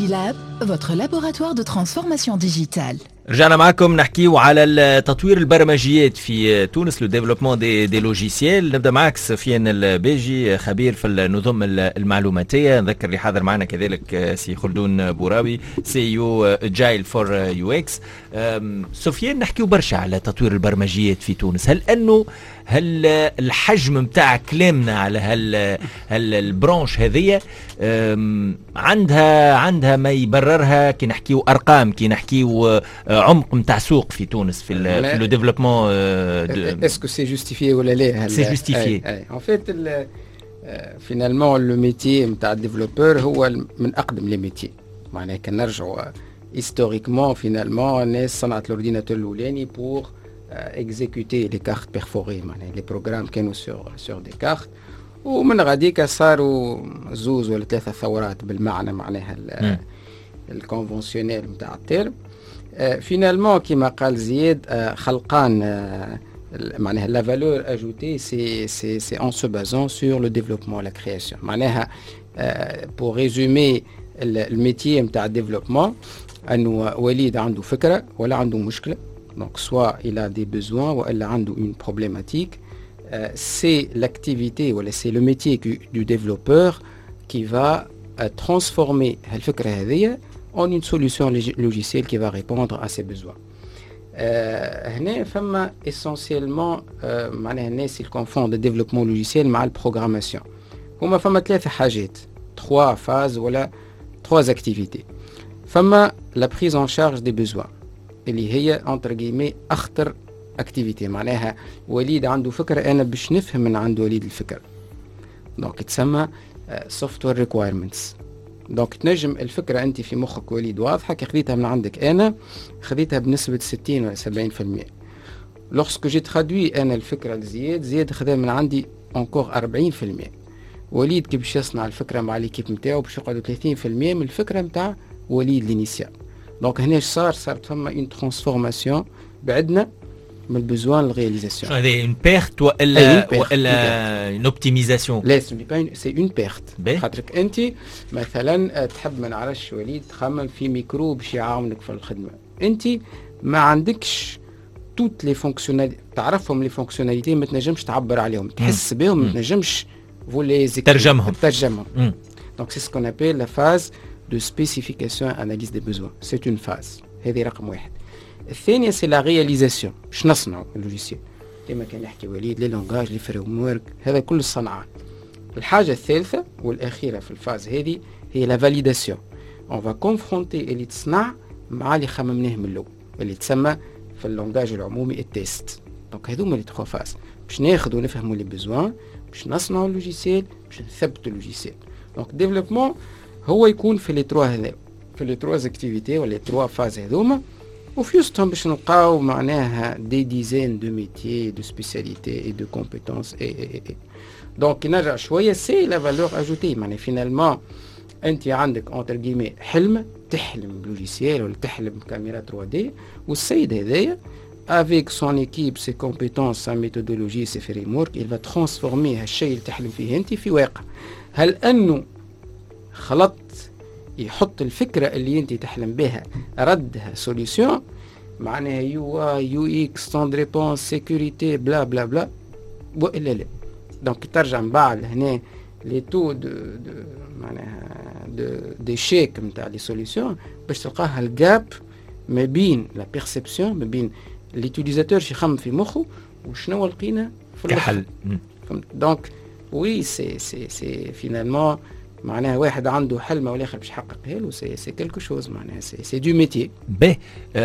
DigiLab, votre laboratoire de transformation digitale. رجعنا معكم نحكيو على تطوير البرمجيات في تونس لو ديفلوبمون دي لوجيسيال. نبدا معك سفيان الباجي خبير في النظم المعلوماتيه. نذكر اللي حاضر معنا كذلك سي خلدون بوراوي سي او جايل فور يو اكس. سفيان نحكيو برشا على تطوير البرمجيات في تونس. هل الحجم نتاع كلامنا على البرانش هذية عندها ما يبررها كي نحكيو ارقام كي نحكيو عمق نتاع سوق في تونس في لو ديفلوبمون اسكو سي جوستيفيي ولا لا؟ سي جوستيفيي ان فيت فينالمون لو ميتي نتاع الديفلوبور هو من اقدم لي ميتي. معناها كان نرجعوا هيستوريكمون فينالمون الناس صنعت الاورديناتور الاولاني بور exécuter les cartes perforées. Les programmes كانوا sur des cartes ومن غاديك صاروا زوز ولا ثلاثة ثورات بالمعنى معناها الكونفونسيونيل نتاع التيرم. فينالمون كما قال زياد خلقان معناها la valeur ajoutée c'est en se basant sur le développement la création. معناها pour résumer الميتي نتاع الديفلوبمون انه وليد عنده فكرة ولا عنده مشكلة. Donc, soit il a des besoins ou il a une problématique. C'est l'activité ou c'est le métier du développeur qui va transformer en une solution logicielle qui va répondre à ses besoins. هنا فما essentiellement معناها الناس اللي confondent le développement logiciel مع البروغراماسيون. هما فما ثلاثة حاجات 3 phases ولا 3 activités. فما la prise en charge des besoins اللي هي انتر جيمي اخطر اكتيفيتي. معناها وليد عنده فكره انا باش نفهم من عند وليد الفكره. دونك تسمى سوفتوير ريكوايرمنتس. دونك تنجم الفكره انت في مخك وليد واضحه كي خذيتها من عندك انا خذيتها بنسبه 60 ولا 70%. لوغسكو جي ترادوي انا الفكره لزياد زياد خذها من عندي انكور 40%. وليد كي باش يصنع الفكره مع ليكيب نتاعو باش يقعدوا 30% من الفكره نتاع وليد لينيسيال. دونك هنا صارت فما اون ترانسفورماسيون بعدنا من البزوان للرياليزاسيون. هذه اون بيرت ولا اون اوبتيميزاسيون؟ لا سي اون بيرت. خاطرك انت مثلا تحب ما نعرفش وليد تخمم في ميكرو باش يعاونك في الخدمه. انت ما عندكش توت لي فونكسيوناليتي تعرفهم لي فونكسيوناليتي ما تنجمش تعبر عليهم تحس بهم ما تنجمش فولي ترجمهم. دونك سي سكون ابيل لا فاز de spécification et analyse des besoins. C'est une phase. هذه رقم واحد. الثانية c'est la réalisation. باش نصنعوا اللوجيسيال. كما كان يحكي وليد لي لونغاج لي فريم ورك هذا كل الصنعة. الحاجة الثالثة والأخيرة في الفاز هذه هي la validation. On va confronter اللي تصنع مع اللي خممناه من الأول اللي تسمى في اللونغاج العمومي التيست. دونك هذوما لي 3 فاز. باش ناخذوا ونفهموا لي بيزوان باش نصنعوا اللوجيسيال باش نثبتوا اللوجيسيال. دونك ديفلوبمون هو يكون في لي 3 هذا في لي 3 اكتيفيتي ولا 3 فاز هذوما وفي وسطهم باش نلقاو معناها دي ديزين دو ميتيي دو سبيسياليتي اي دو كومبيتونس اي دونك نرجع شويه سي لا فالور اجوتي. معناها فينالمون انت عندك اونتر جيمي حلم تحلم بلوجيسيال ولا تحلم بكاميرا 3 دي والسيد هذايا avec son équipe ses compétences sa méthodologie ses frameworks il va transformer هالشيء اللي تحلم فيه انت في واقع. هل انه خلط يحط الفكرة اللي انت تحلم بها ردها سوليسيون معناها يو اي يو اكس تون دو ريبونس سيكوريتي بلا بلا بلا والا لا. دونك ترجع من بعد هنا لي تو دو معناها دي شيك نتاع لي سوليسيون باش تلقاها الجاب ما بين لا بيرسيبسيون ما بين ليوتيليزاتور شي يخمم في مخه وشنو لقينا في الحل. دونك وي سي فينالمون معناها واحد عنده حلمه والاخر باش يحققها له سي كلكو شوز معناها سي دو ميتي. باهي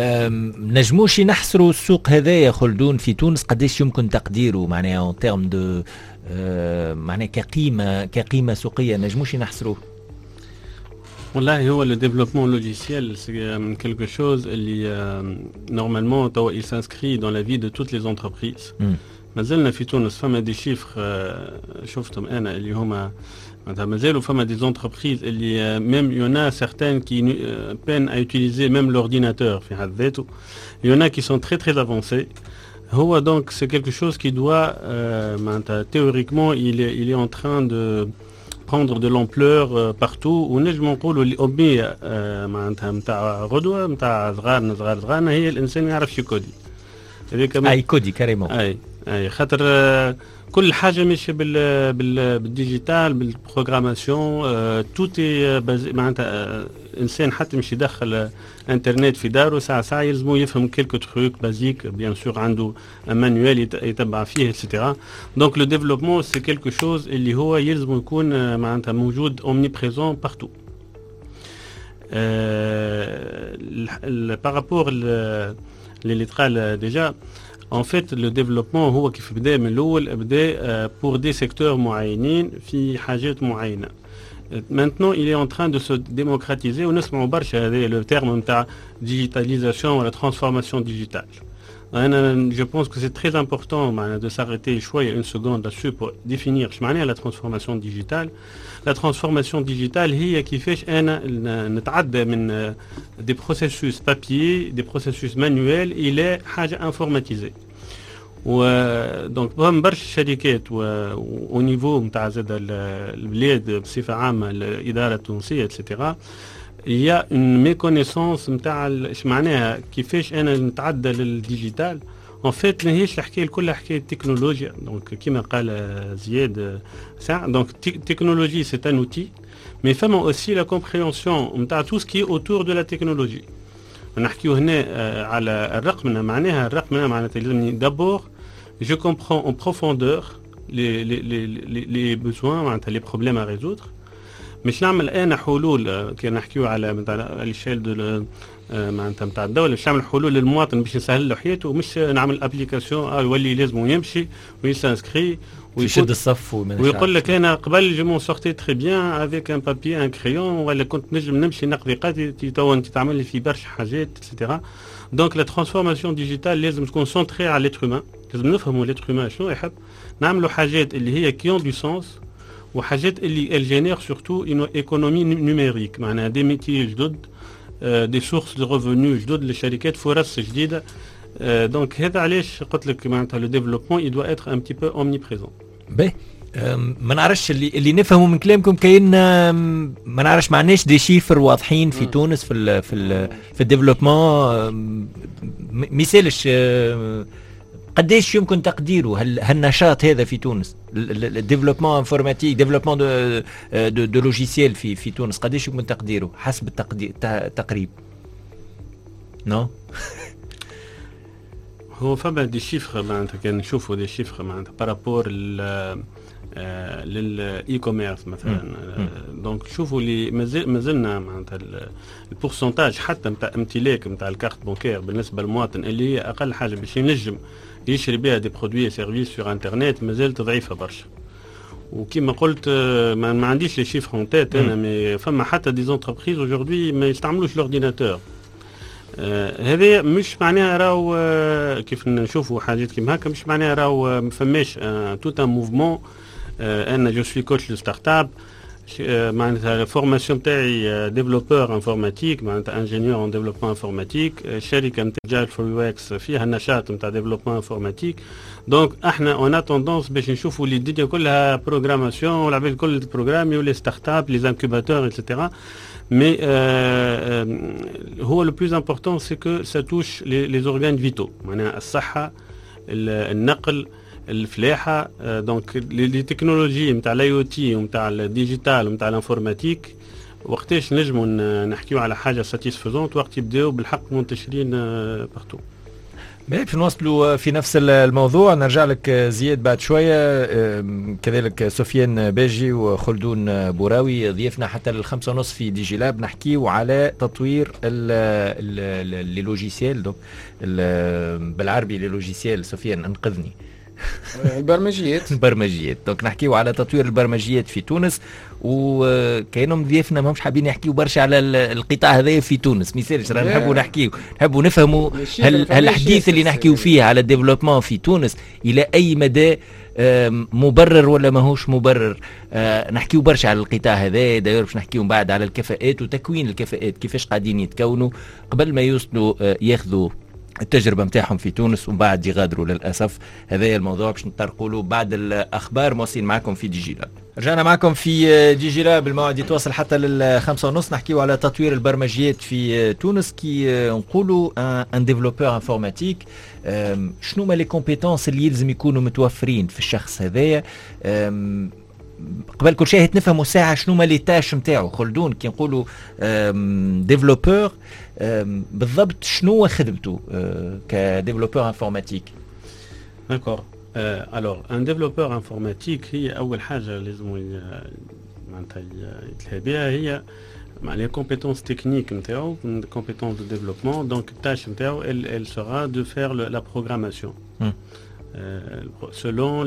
نجموش نحصروا السوق هذايا خلدون في تونس قداش يمكن تقديره معناها اون تيرم دو معناها كقيمه سوقيه نجموش نحصروه؟ والله هو لو ديفلوبمون لوجيسيال سي من كلكو شوز اللي نورمالمون توا il s'inscrit dans la vie de toutes les entreprises. مازلنا في تونس فما دي شيفر شفتهم انا اللي هما مازالوا فما des entreprises اللي même il y en a certaines qui peinent à utiliser même l'ordinateur في حد ذاته. Il y en a qui sont très très avancés. هو donc c'est quelque chose qui doit théoriquement il est en train de prendre de l'ampleur partout. ونجم نقولوا الأمية معناتها نتاع غدوة نتاع صغار هي الإنسان ما يعرفش يكودي. أي كودي كاريمون. أي خاطر كل حاجة ماشية بالديجيتال بالبروغراماسيون توتي معناتها إنسان حتى مش يدخل انترنت في داره ساعة يلزمو يفهم كيلكو تروك بازيك بيان سور عنده مانوال يتبع فيه اتسيتيرا. دونك لو ديفلوبمون سي كيلكو شوز اللي هو يلزمو يكون معناتها موجود اومني بريزون بارتو. بارابور اللي قال ديجا en fait le développement هو كيف بدا من الأول بدا pour des secteurs معينين في حاجات معينة. Maintenant, il est en train de se démocratiser. On a le terme de digitalisation ou la transformation digitale. Je pense que c'est très important de s'arrêter une seconde là-dessus pour définir la transformation digitale. La transformation digitale, هي كيفاش أنا نتعدى من des processus papier, des processus manuels, إلى حاجة informatisée. دونك فهم برشا شركات او نيفو نتاع زاد البلاد بصفه عامه الاداره التونسيه اتسيتيرا يا اون ميكونيسونس نتاع اش معناها كيفاش انا نتعدى للديجيتال. ان فيت ماهيش الحكايه الكل حكايه تكنولوجيا. دونك كيما قال زياد ساعه دونك تكنولوجي سي ان اوتي مي فما اوسي لا كومبريهنسيون نتاع تو سكي اوتور دو لا تكنولوجي. نحكيو هنا على الرقمنه معناها الرقمنه معناتها لازمني دابور je comprends en profondeur les besoins, les problèmes à résoudre. مش نعمل أنا حلول كي نحكيو على الشيل دو معناتها الدولة مش نعمل حلول للمواطن باش نسهل له حياته ومش نعمل ابليكاسيون يولي لازم يمشي ويسانسكري ويشد الصف ويقول لك انا قبل جو مون سورتي تري بيان افيك ان بابي ان كريون ولا كنت نجم نمشي نقضي قضيتي تو انت تعمل لي في برشا حاجات اتسيتيرا. دونك لا ترانسفورماسيون ديجيتال لازم تكون سونتري على ليتر هومان. لازم نفهموا ليتر هومان شنو يحب نعملوا حاجات اللي هي كيون دو سونس وحاجات اللي الجينير سورتو انه ايكونومي نيميريك معناها دي ميتي جدد دي سورس دو ريفونو جدد للشركات فرص جديده. دونك هذا علاش قلت لك معناتها لو ديفلوبمون يدوا اتر ان بتي بو اومني بريزون. باهي ما نعرفش اللي نفهمه من كلامكم كاين ما نعرفش معناش دي شيفر واضحين في تونس في الديفلوبمون مثالش قديش يمكن تقديره هالنشاط هذا في تونس الديفلوبمون انفورماتيك ديفلوبمون دو لوجيسيال في تونس قديش يمكن تقديره حسب التقريب نو هو فما دي شيفر معناتها كان نشوفوا دي شيفر معناتها بارابور للاي كوميرس مثلا. دونك شوفوا اللي مازلنا معناتها البورسنتاج حتى نتاع امتلاك نتاع الكارت بانكير بالنسبه للمواطن اللي هي اقل حاجه باش ينجم يشري بها دي برودوي سيرفيس سور انترنت مازالت ضعيفه برشا. وكما قلت ما عنديش لي شيفر اون تيت انا مي فما حتى دي زونتربريز اوجوردي ما يستعملوش لورديناتور. هذا مش معناها راهو كيف نشوفوا حاجات كيما هكا مش معناها راهو ما فماش توت ان موفمون. انا جو سوي كوتش لو ستارت اب معناتها الفورماسيون تاعي ديفلوبور انفورماتيك معناتها انجينيور ان ديفلوبمون انفورماتيك. الشركه نتاع جال فور يو اكس فيها النشاط نتاع ديفلوبمون انفورماتيك. دونك احنا اون اتوندونس باش نشوفوا اللي الدنيا كلها بروغراماسيون والعباد الكل بروغرامي ولي ستارت اب لي انكوباتور ايتترا. Mais هو le plus important c'est que ça touche les organes vitaux معناها الصحة النقل الفلاحة. دونك لي تكنولوجي نتاع الاي او تي ونتاع الديجيتال ونتاع الانفورماتيك وقتاش نجموا نحكيو على حاجة ساتيسفيزونت وقت يبداو بالحق منتشرين بارتو. باش نواصلوا في نفس الموضوع نرجع لك زياد بعد شوية كذلك سفيان باجي وخلدون بوراوي ضيفنا حتى ل5:30 في دي جي لاب نحكيو على تطوير لي لوجيسيال دونك بالعربي لي لوجيسيال سفيان انقذني البرمجيات دونك نحكيو على تطوير البرمجيات في تونس وكاينهم ضيفنا ماهمش حابين يحكيو برشا على القطاع هذايا في تونس مثالش رانا نحبوا نفهموا هالحديث اللي نحكيو فيه على الديفلوبمون في تونس الى اي مدى مبرر ولا ماهوش مبرر. نحكيو برشا على القطاع هذا داير باش نحكيو بعد على الكفاءات وتكوين الكفاءات كيفاش قاعدين يتكونوا قبل ما يوصلوا ياخذوا التجربة متاعهم في تونس ومن بعد يغادروا للأسف. هذا الموضوع باش نطرقوا له بعد الأخبار. مواصلين معكم في ديجي لاب. رجعنا معكم في ديجي لاب. الموعد يتواصل حتى 5:30. نحكيو على تطوير البرمجيات في تونس كي نقولوا ان ديفلوبور انفورماتيك. شنو ما لي كومبيتونس اللي يلزم يكونوا متوفرين في الشخص هذايا؟ قبل كل شيء نفهموا ساعة شنو ما لي تاش نتاعو. خلدون كي نقولوا ديفلوبور بالضبط شنو خدمته كديفلوبور انفورماتيك؟ D'accord. Alors, un développeur informatique, هي أول حاجة لازم معناتها يتلهى بها هي les compétences techniques نتاعو, les compétences de développement. Donc, la tâche نتاعو, elle sera de faire la programmation selon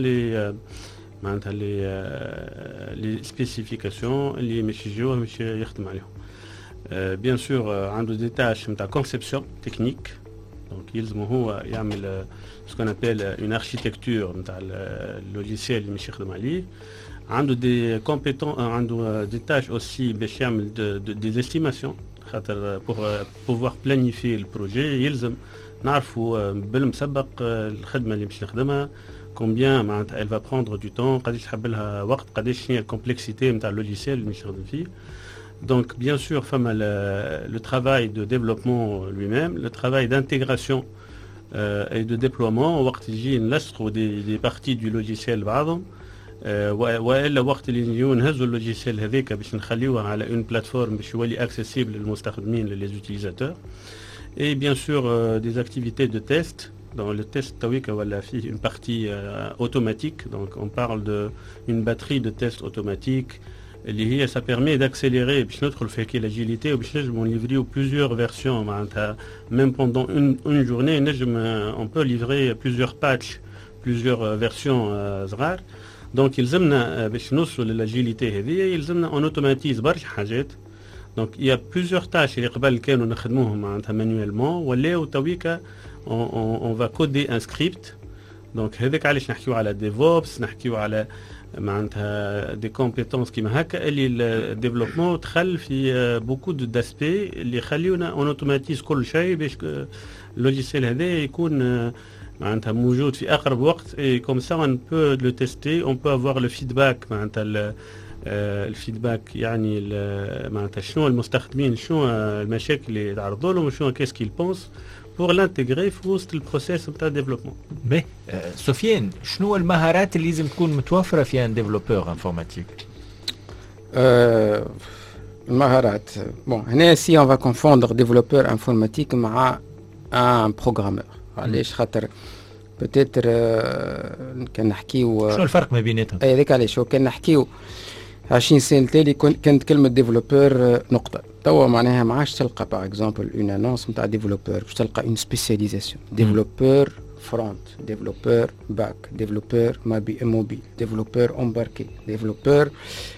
les spécifications اللي مش يجيوه مش يخدم عليهم. Bien sûr, عنده des tâches de conception technique. Donc, يلزمو هو يعمل ce qu'on appelle une architecture نتاع اللوجيسيال اللي مش يخدم عليه. عنده des compétences, عنده des tâches aussi باش يعمل des estimations. خاطر pour pouvoir planifier le projet يلزم نعرفوا بالمسبق الخدمة اللي باش نخدمها combien معناتها elle va prendre du temps, قداش تحب لها وقت, قداش هي الكومبلكسيتي نتاع اللوجيسيال اللي باش نخدم فيه. Donc, bien sûr, le travail de développement lui-même, le travail d'intégration et de déploiement, وقت يجي نلصقوا des parties du logiciel بعضهم, وإلا وقت اللي نجيو نهزوا اللوجيسيال هذيك باش نخليوها على une plateforme باش يولي accessible للمستخدمين les utilisateurs. Et bien sûr, des activités de test. Dans le test تويكا ولا فيه une partie automatique. Donc, on parle d'une batterie de tests automatiques. اللي هي ça permet d'accélérer باش ندخل في هكي l'agilité وباش نجمو نليفريو plusieurs versions معناتها même pendant une journée نجم on peut livrer plusieurs patchs, plusieurs versions صغار. donc يلزمنا باش نوصلوا للاجيليتي هذه يلزمنا on automatise برشا حاجات. donc il y a plusieurs tâches اللي قبل كانوا نخدموهم معناتها manuellement ولاو تويكا on va coder un script. donc هذاك علاش نحكيو على DevOps, نحكيو على معناتها دي كومبيتونس كيما هكا اللي الديفلوبمون دخل في بوكو داسبي اللي يخليونا اون اوتوماتيز كل شيء باش اللوجيسيال هذا يكون معناتها موجود في اقرب وقت. اي كوم سا اون بو لو تيستي, اون بو افوار لو فيدباك معناتها الفيدباك يعني معناتها شنو المستخدمين شنو المشاكل اللي تعرضوا لهم شنو كيس كيل بونس pour l'intégrer في وسط البروسيس نتاع الديفلوبمون. باهي سفيان, شنو المهارات اللي لازم تكون متوفره في ان ديفلوبور انفورماتيك؟ المهارات بون هنا سي اون فا كونفوندر ديفلوبور انفورماتيك مع ان بروغرامور. علاش؟ خاطر بوتيتر كان نحكيو شنو الفرق ما بيناتهم؟ اي هذاك علاش كان نحكيو 20 سنه تالي كانت كلمه ديفلوبور نقطه. توا معناها ما عادش تلقى باغ اكزومبل اون انونس نتاع ديفلوبور باش تلقى اون سبيسياليزاسيون. ديفلوبور فرونت, ديفلوبور باك, ديفلوبور موبيل, ديفلوبور امباركي, ديفلوبور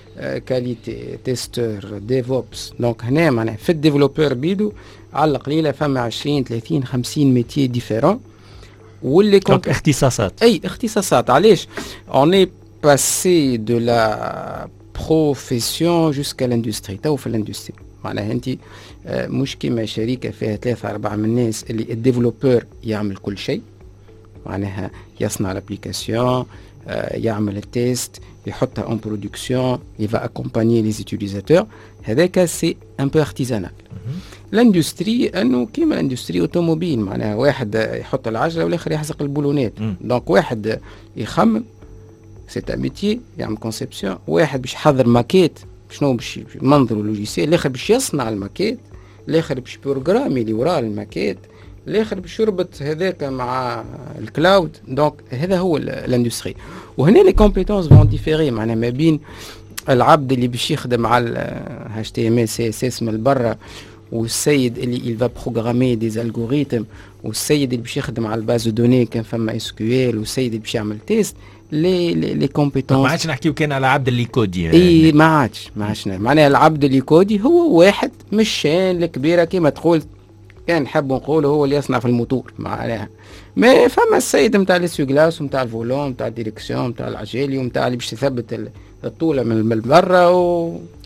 كاليتي, تيستور, ديفوبس. دونك هنا معناها في الديفلوبور بيدو على القليله فما 20 30 50 ميتي ديفيرون واللي دونك اختصاصات. اي اختصاصات. علاش اوني باسي دو لا بروفيسيون جوسكا لاندستري. تو في الاندستري معناها انت مش كيما شركه فيها 3 4 من الناس اللي الديفلوبور يعمل كل شيء, معناها يصنع الابليكاسيون, يعمل التيست, يحطها اون برودكسيون, يفا اكومبانيي لي زوتيليزاتور. هذاك سي ان بو ارتيزانال. الاندستري انه كيما الاندستري اوتوموبيل, معناها واحد يحط العجله والاخر يحزق البولونات. دونك واحد يخمم سي ان ميتي, يعمل كونسيبسيون, واحد باش يحضر ماكيت شنو باش منظر اللوجيسيال, الاخر باش يصنع الماكيت, الاخر باش بروغرامي اللي وراء الماكيت, الاخر باش يربط هذاك مع الكلاود. دونك هذا هو الاندستري. وهنا لي كومبيتونس فون ديفيري, معناها ما بين العبد اللي باش يخدم على HTML CSS من برا, والسيد اللي il va programmer des algorithmes, والسيد اللي باش يخدم على الباز دوني كان فما SQL, والسيد اللي باش يعمل تيست. لي كومبيتونس ما عادش نحكيو كان على عبد اللي كودي. اي ما عادش معناها العبد اللي كودي هو واحد مش شان الكبيره كيما تقول كان نحب نقوله هو اللي يصنع في الموتور. معناها ما فما السيد نتاع السوغلاس ونتاع الفولون نتاع الديريكسيون نتاع العجالي ونتاع اللي باش تثبت الطوله من برا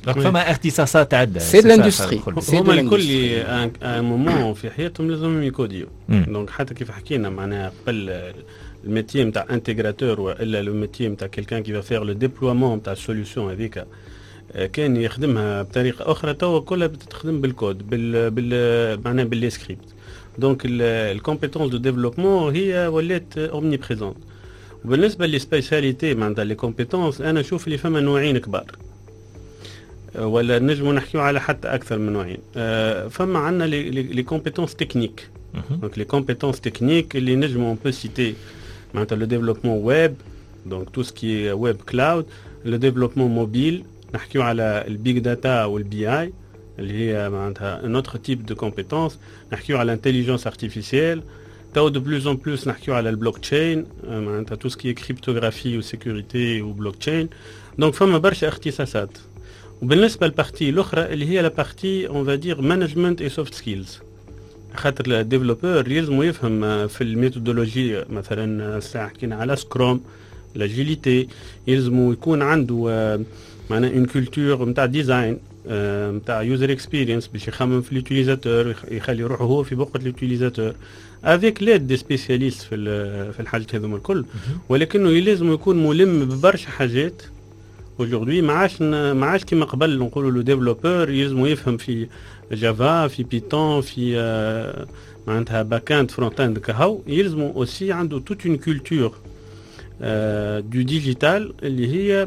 فما اختصاصات عده سي لاندستري هما الكل ان مومون في حياتهم لازم يكوديو دونك حتى كيف حكينا معناها قبل الميتي نتاع انتيغراتور والا الميتي نتاع كيلكان كي فير لو ديبلويمون نتاع السوليوشن هذيك كان يخدمها بطريقه اخرى توا كلها بتخدم بالكود معناها باللي سكريبت دونك الكومبيتونس دو ديفلوبمون هي ولات اومني بريزونت وبالنسبه للسبيسياليتي معناتها لي كومبيتونس انا نشوف اللي فما نوعين كبار ولا نجموا نحكيو على حتى اكثر من نوعين فما عندنا لي كومبيتونس تكنيك دونك لي كومبيتونس تكنيك اللي نجموا اون بو سيتي معناتها لو ديفلوبمون ويب دونك تو سكي ويب كلاود لو ديفلوبمون موبيل نحكيو على البيج داتا والبي اي اللي هي معناتها ان اوتر تيب دو كومبيتونس نحكيو على انتيليجنس ارتيفيسيال تو دو بلوز اون بلوس نحكيو على البلوك تشين معناتها تو سكي كريبتوغرافي وسيكوريتي وبلوك تشين دونك فما برشا اختصاصات وبالنسبه للبارتي الاخرى اللي هي لا بارتي اون فادير مانجمنت اي سوفت سكيلز خاطر الديفلوبور يلزم يفهم في الميثودولوجي مثلا ساعه حكينا على سكروم لاجيليتي يلزم يكون عنده معناها اون كولتور نتاع ديزاين نتاع يوزر اكسبيرينس باش يخمم في اليوتيليزاتور يخلي روحه هو في بوقه اليوتيليزاتور افيك ليد دي سبيسياليست في الحاجات هذوما الكل ولكنه يلزم يكون ملم ببرشا حاجات aujourd'hui ما عادش كيما قبل نقولوا له ديفلوبور يلزم يفهم في جافا في بيتون في معناتها باك اند فرونت اند كهو يلزم اوسي عنده توت اون كولتور دو ديجيتال اللي هي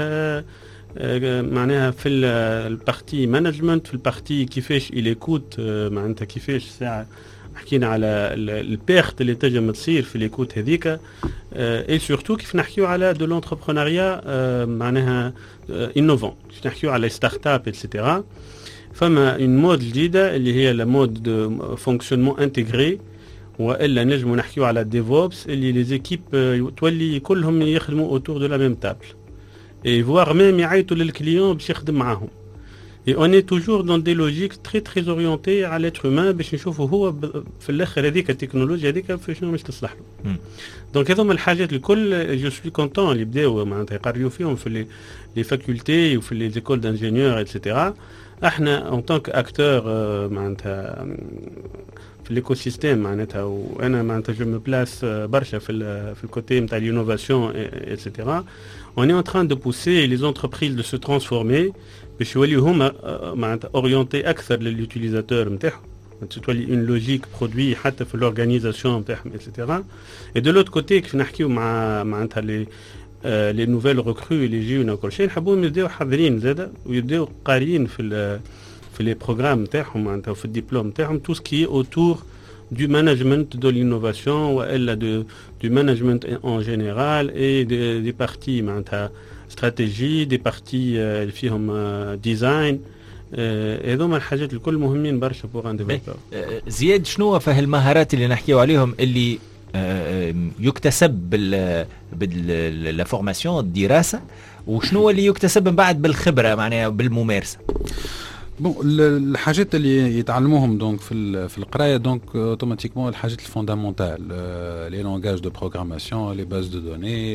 معناها في البارتي مانجمنت في البارتي كيفاش يليكوت معناتها كيفاش ساعه حكينا على البيرت اللي تنجم تصير في ليكوت هذيك اي سورتو كيف نحكيو على دو لونتربرونيا معناها انوفون كيف نحكيو على ستارت اب ايتترا فما اون مود جديده اللي هي لا مود دو فونكسيونمون انتيغري والا نجمو نحكيو على ديفوبس اللي لي زيكيب تولي كلهم يخدموا اوتور دو لا ميم تابل اي فوار ميم يعيطوا للكليون باش يخدم معاهم Et on est toujours dans des logiques très orientées à l'être humain باش نشوفوا هو في الاخر هذيك التكنولوجيا هذيك في شنو باش تصلح له. دونك هذوما الحاجات الكل جو سوي كونتون اللي بداو معناتها يقريو فيهم في لي فاكولتي وفي لي زيكول دانجينيور ايتترا. احنا اون طونك اكتور معناتها في ليكو سيستيم معناتها وانا معناتها جو مو بلاس برشا في الكوتي نتاع لينوفاسيون ايتترا. On est en train de pousser les entreprises de se transformer باش يوليو هما معناتها اورينتي اكثر لليوتيليزاتور نتاعهم تولي اون لوجيك برودوي حتى في الاورغانيزاسيون نتاعهم ايتترا. اي دو لوت كوتي كيف نحكيو مع معناتها لي نوفيل ريكرو اللي يجيونا كل شيء نحبوهم يبداو حاضرين زاده ويبداو قاريين في لي بروغرام نتاعهم معناتها في الدبلوم نتاعهم تو سكي اوتور du management de l'innovation ou du management en général et des parties stratégie des parties اللي فيهم design هذوما الحاجات الكل مهمين برشا بوغ ان ديفلوبر. زياد شنو في المهارات اللي نحكيو عليهم اللي يكتسب بال فورماسيون الدراسه وشنو اللي يكتسب من بعد بالخبره معناها بالممارسه؟ بون الحاجات اللي يتعلموهم دونك في القرايه دونك اوتوماتيكمون الحاجات الفوندامونتال لي لونغاج دو بروغراماسيون لي باز دو دوني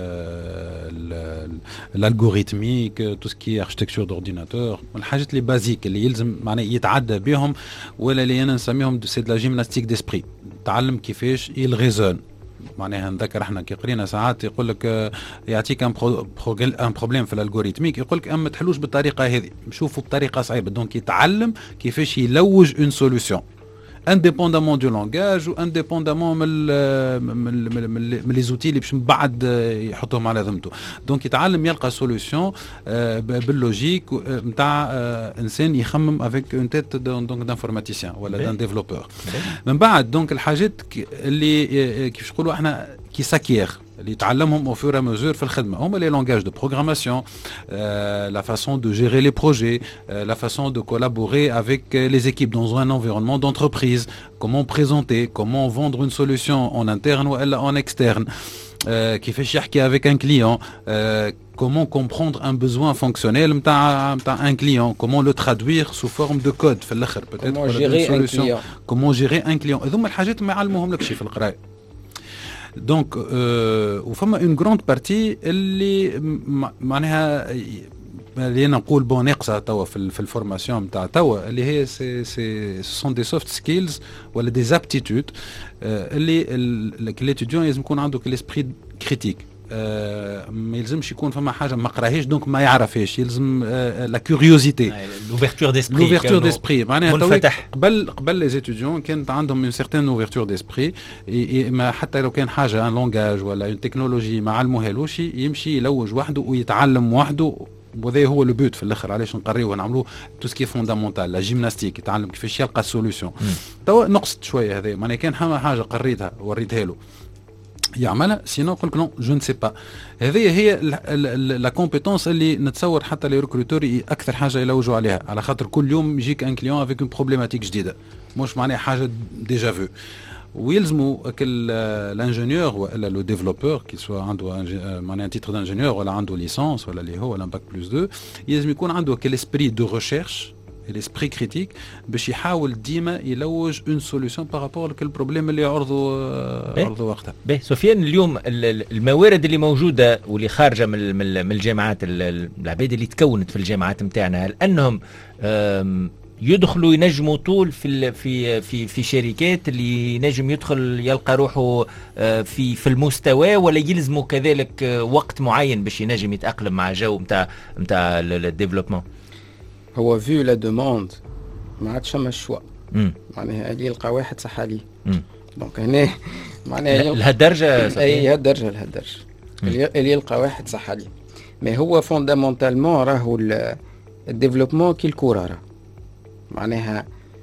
الالغوريثميك تو سكي اركتيكتور دورديناتور الحاجات اللي بازيك اللي يلزم معناها يتعدى بهم ولا اللي انا نسميهم سي دو لا جيمناستيك ديسبري تعلم كيفاش يلغيزون معناها نذكر احنا كي قرينا ساعات يقول لك يعطيك ان بروبليم في الالغوريثميك يقول لك اما تحلوش بالطريقه هذه نشوفوا بطريقه صعيبه دونك يتعلم كيفاش يلوج اون سوليوشن انديبوندامون دو لونغاج وانديبوندامون من لي زوتي اللي باش من بعد يحطهم على ذمته دونك يتعلم يلقى سوليوشن باللوجيك نتاع انسان يخمم افيك اون تيت دونك دانفورماتيسيان ولا دان ديفلوبور من بعد دونك الحاجات اللي كيفاش نقولوا احنا كي ساكير اللي يتعلمهم au fur et à mesure في الخدمة هما les langages de programmation la façon de gérer les projets la façon de collaborer avec les équipes dans un environnement d'entreprise comment présenter comment vendre une solution en interne ou en externe كيفاش يحكي avec un client comment comprendre un besoin fonctionnel نتاع un client comment le traduire sous forme de code في الآخر comment gérer un client comment gérer un client هذوما الحاجات ما يعلموهم لك شيء في القراية دونك وفما اون غروند بارتي اللي معناها اللي انا نقول بون ناقصه توا في الفورماسيون نتاع توا اللي هي سي سون دي سوفت سكيلز ولا دي زابتيتود اللي ليتيديون لازم يكون عنده كالاسبري كريتيك. ما يلزمش يكون فما حاجه ما قراهاش دونك ما يعرفهاش، يلزم لا كيوريوزيتي لوفيرتور ديسبري معناها قبل لي زيتيديون كانت عندهم اون سيغتان اوفيرتور ديسبري، ما حتى لو كان حاجه ان لونغاج ولا اون تكنولوجي ما علموهالوش يمشي يلوج وحده ويتعلم وحده، وهذا هو لو بوت في الاخر. علاش نقريو ونعملوا تو سكي فوندامونتال لا جيمناستيك، يتعلم كيفاش يلقى السوليوشن. توا نقصت شويه هذا، معناها كان حاجه قريتها وريتها له يعملها، سينو نقول لك نو جو نسي با. هذه هي لا كومبيتونس اللي نتصور حتى لي ريكروتور اكثر حاجه يلوجوا عليها، على خاطر كل يوم يجيك ان كليون افيك اون بروبليماتيك جديده، مش معناها حاجه ديجا فو. ويلزموا كل الانجينيور ولا لو ديفلوبور كي سوا عنده معناها تيتر دانجينيور ولا عنده ليسانس ولا اللي هو الامباك بلس 2، يلزم يكون عنده كل اسبري دو ريشيرش الاسبري كريتيك باش يحاول ديما يلوج اون سوليوشن بارابور لكل بروبليم اللي عرضوا وقتها. باهي سفيان، اليوم الموارد اللي موجوده واللي خارجه من الجامعات، العباد اللي تكونت في الجامعات نتاعنا، هل انهم يدخلوا ينجموا طول في شركات اللي ينجم يدخل يلقى روحه في المستوى، ولا يلزموا كذلك وقت معين باش ينجم يتأقلم مع جو نتاع الديفلوبمون؟ هو فيو لا دوموند ما عادش فما الشوا، معناها اللي يلقى واحد صح عليه. دونك هنا معناها لهالدرجه اي هالدرجه اللي يلقى واحد صح عليه. ما هو فوندامونتالمون راهو الديفلوبمون كي الكوره، معناها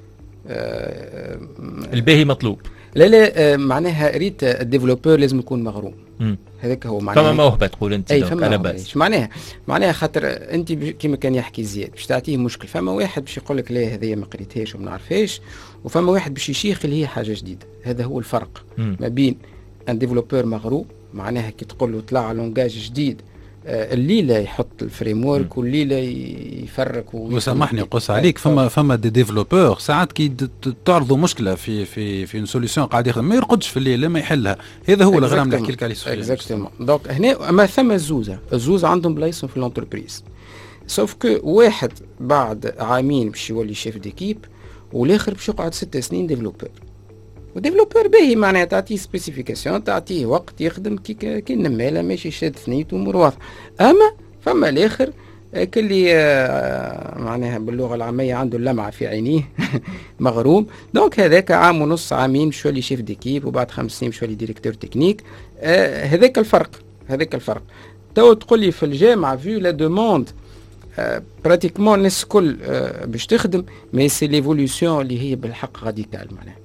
الباهي مطلوب. لا معناها ريت الديفلوبور لازم يكون مغروم. هذاك هو معناها فما موهبه تقول انت. انا بس معناها خاطر انت كيما كان يحكي زياد باش تعطيه مشكل، فما واحد باش يقول لك لا هذه ما قريتهاش وما نعرفهاش، وفما واحد باش يشيخ اللي هي حاجه جديده. هذا هو الفرق ما بين ان ديفلوبور مغروم، معناها كي تقول له طلع لونجاج جديد الليله يحط الفريم ورك والليله يفرك وسامحني قص عليك. فما دي ديفلوبور ساعات كي تعرضوا مشكله في اون سوليوشن قاعد يخدم ما يرقدش في الليل لما يحلها. هذا هو الغرام اللي نحكي لك عليه. اكزاكتومون. دونك هنا ما ثم الزوزه عندهم بلايصهم في الانتربريز، سوف كو واحد بعد عامين باش يولي شيف ديكيب، والاخر باش يقعد 6 سنين ديفلوبور. وديفلوبور باهي معناها تعطيه سبيسيفيكاسيون، تعطيه وقت يخدم كي النماله ماشي شاد ثنيته امور واضحه. اما فما الاخر كلي معناها باللغه العاميه عنده اللمعه في عينيه مغروم. دونك هذاك عام ونص عامين باش يولي شيف ديكيب، وبعد 5 سنين باش يولي ديريكتور تكنيك. هذاك الفرق. تو تقول لي في الجامعه فيو لا دوموند براتيكمون الناس الكل باش تخدم، مي سي ليفوليوسيون اللي هي بالحق راديكال. معناها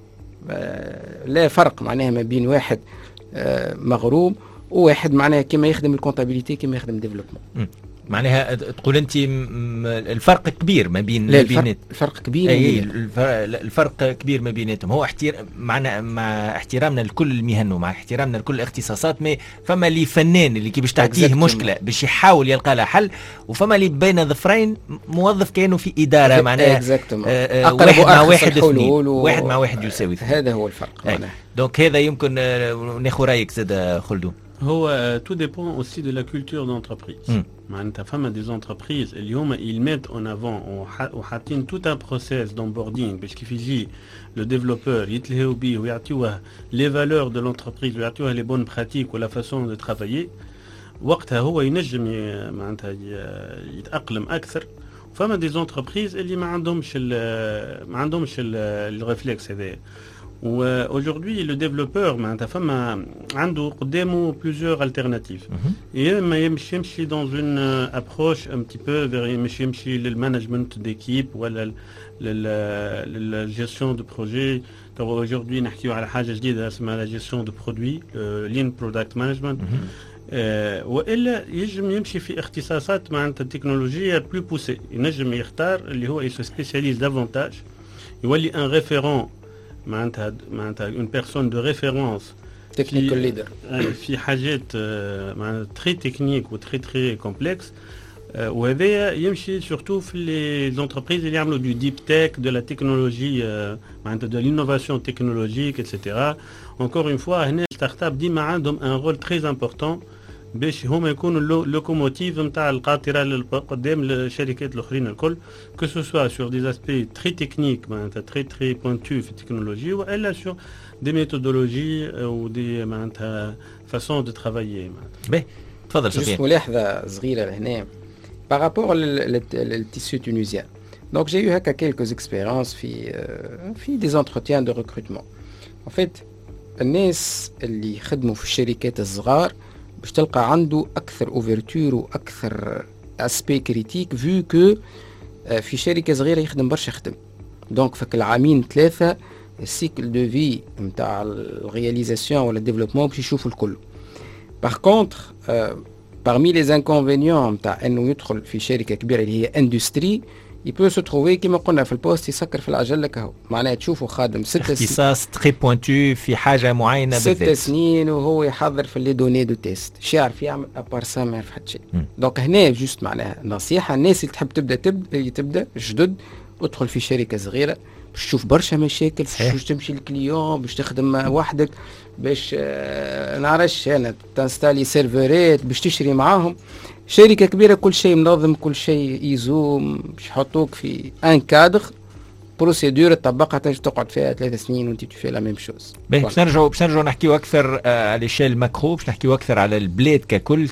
لا فرق معناها ما بين واحد مغروم وواحد معناها كما يخدم الكونتابيليتي كما يخدم ديفلوبمون. معناها تقول انت الفرق كبير ما بين الفرق كبير. الفرق كبير ما بيناتهم. هو مع احترامنا لكل المهن ومع احترامنا لكل الاختصاصات، فما اللي فنان اللي كي باش تعطيه مشكله باش يحاول يلقى لها حل، وفما اللي بين ظفرين موظف كانوا في اداره معناها واحد مع واحد اثنين، واحد مع واحد يساوي اثنين. هذا هو الفرق. دونك هذا يمكن ناخذ رايك زاد خلدون. هو tout dépend aussi de la culture d'entreprise. معناتها فما دي زونتربريز اليوم ils mettent en avant وحاطين tout un process d'onboarding باش كيف يجي لو ديفلوبور يتلهوا بيه ويعطيوه لي فالور دو لونتربريز ويعطيوه لي بون براتيك ولا فاسون دو ترافايي. وقتها هو ينجم معناتها يتأقلم اكثر. فما دي زونتربريز اللي ما عندهمش الريفلكس هذا. Aujourd'hui, le développeur عنده قدامه plusieurs alternatives. ما يمشي dans une approche un petit peu vers يمشي للمانجمنت d'équipe ولا للgestion de projet. Aujourd'hui نحكيو على حاجة جديدة اسمها la gestion de produit, lean product management. والا يمشي في اختصاصات معناتها تكنولوجية plus poussée. ينجم يختار اللي هو se spécialise davantage. يولي un référent معناتها une personne de référence technical leader في حاجات معناتها très technique و très complexe. وهذا يمشي surtout في les entreprises اللي يعملوا du deep tech, de la technologie معناتها de l'innovation technologique etc. Encore une fois هنا الستارت اب ديما عندهم un rôle très important باش هما يكونوا اللوكوموتيف نتاع القاطره قدام الشركات الاخرين الكل كو سو سوا سور دي اسبي تري تكنيك معناتها تري بوينتو في التكنولوجي والا سور دي ميثودولوجي او دي معناتها فاسون دو ترافايي. باهي تفضل سفيان. جست ملاحظه صغيره لهنا بارابور للتيسو تونيزيان. Donc j'ai eu quelques expériences في des entretiens de recrutement. En fait الناس اللي يخدموا في الشركات الصغار باش تلقى عنده اكثر اوفرتور واكثر اسبي كريتيك فيو كو في شركه صغيره يخدم برشا خدم. دونك فك العامين ثلاثه السيكل دو في نتاع الرياليزاسيون ولا الديفلوبمون باش يشوفوا الكل. باغ كونتر parmi les inconvénients نتاع انه يدخل في شركه كبيره اللي هي اندستري il peut se trouver كما قلنا في البوست يسكر في العجله كهو معناها تشوفوا خادم 6 سنين اختصاص تري بوينتو في حاجه معينه بالذات 6 سنين وهو يحضر في لي دوني دو تيست شي يعرف يعمل ابار سا ما يعرف حتى شيء. دونك هنا جوست معناها نصيحه الناس اللي تحب تبدا جدد ادخل في شركه صغيره باش تشوف برشا مشاكل باش تمشي للكليون باش تخدم وحدك باش نعرفش انا تنستالي سيرفرات باش تشري معاهم. شركه كبيره كل شيء منظم كل شيء ايزو باش يحطوك في ان كادر بروسيدور تطبقها تقعد فيها 3 سنين وانت تفي لا ميم شوز. باش نرجعوا نحكيو اكثر على شيل ماكرو باش نحكيو اكثر على البلاد ككل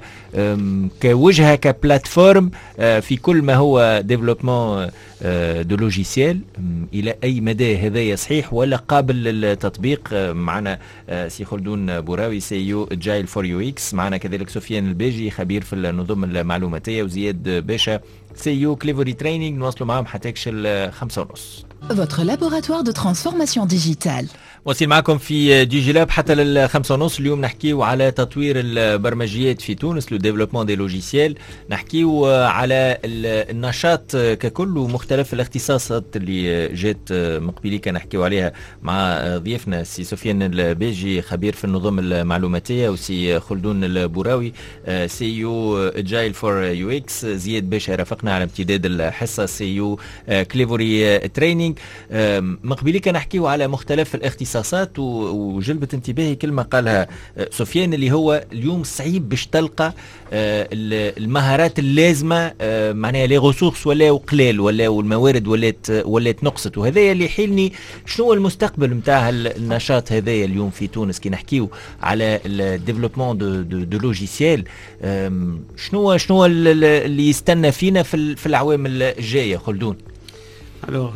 كوجهه كبلاتفورم في كل ما هو ديفلوبمون دو لوجيسيال. الى اي مدى هذا صحيح ولا قابل للتطبيق؟ معنا سي خلدون بوراوي سي يو اجايل فور يو اكس، معنا كذلك سفيان الباجي خبير في النظم المعلوماتيه، وزياد باشا سي يو كليفوري تريننج. نواصلوا معاهم حتى 5:30. Votre laboratoire de transformation digitale. واصل معكم في دي جي لاب حتى 5:30. اليوم نحكيو على تطوير البرمجيات في تونس، لو ديفلوبمون دي لوجيسيال. نحكيو على النشاط ككل ومختلف الاختصاصات اللي جات مقبلي كان نحكيو عليها مع ضيفنا سي سفيان الباجي خبير في النظم المعلوماتيه، وسي خلدون البوراوي سي يو اجايل فور يو اكس. زياد باشا رافقنا على امتداد الحصه سي يو كليفوري تريننج. مقبلي كان نحكيو على مختلف الاختصاصات وجلبت انتباهي كلمة قالها سفيان اللي هو اليوم صعيب باش تلقى المهارات اللازمة، معناها لي ريسورس ولاو قلال ولاو الموارد ولات نقصت، وهذا اللي يحيلني شنو هو المستقبل نتاع النشاط هذا اليوم في تونس كي نحكيو على الديفلوبمون دو لوجيسيال. شنو اللي يستنى فينا في الأعوام الجاية خلدون؟ Alors,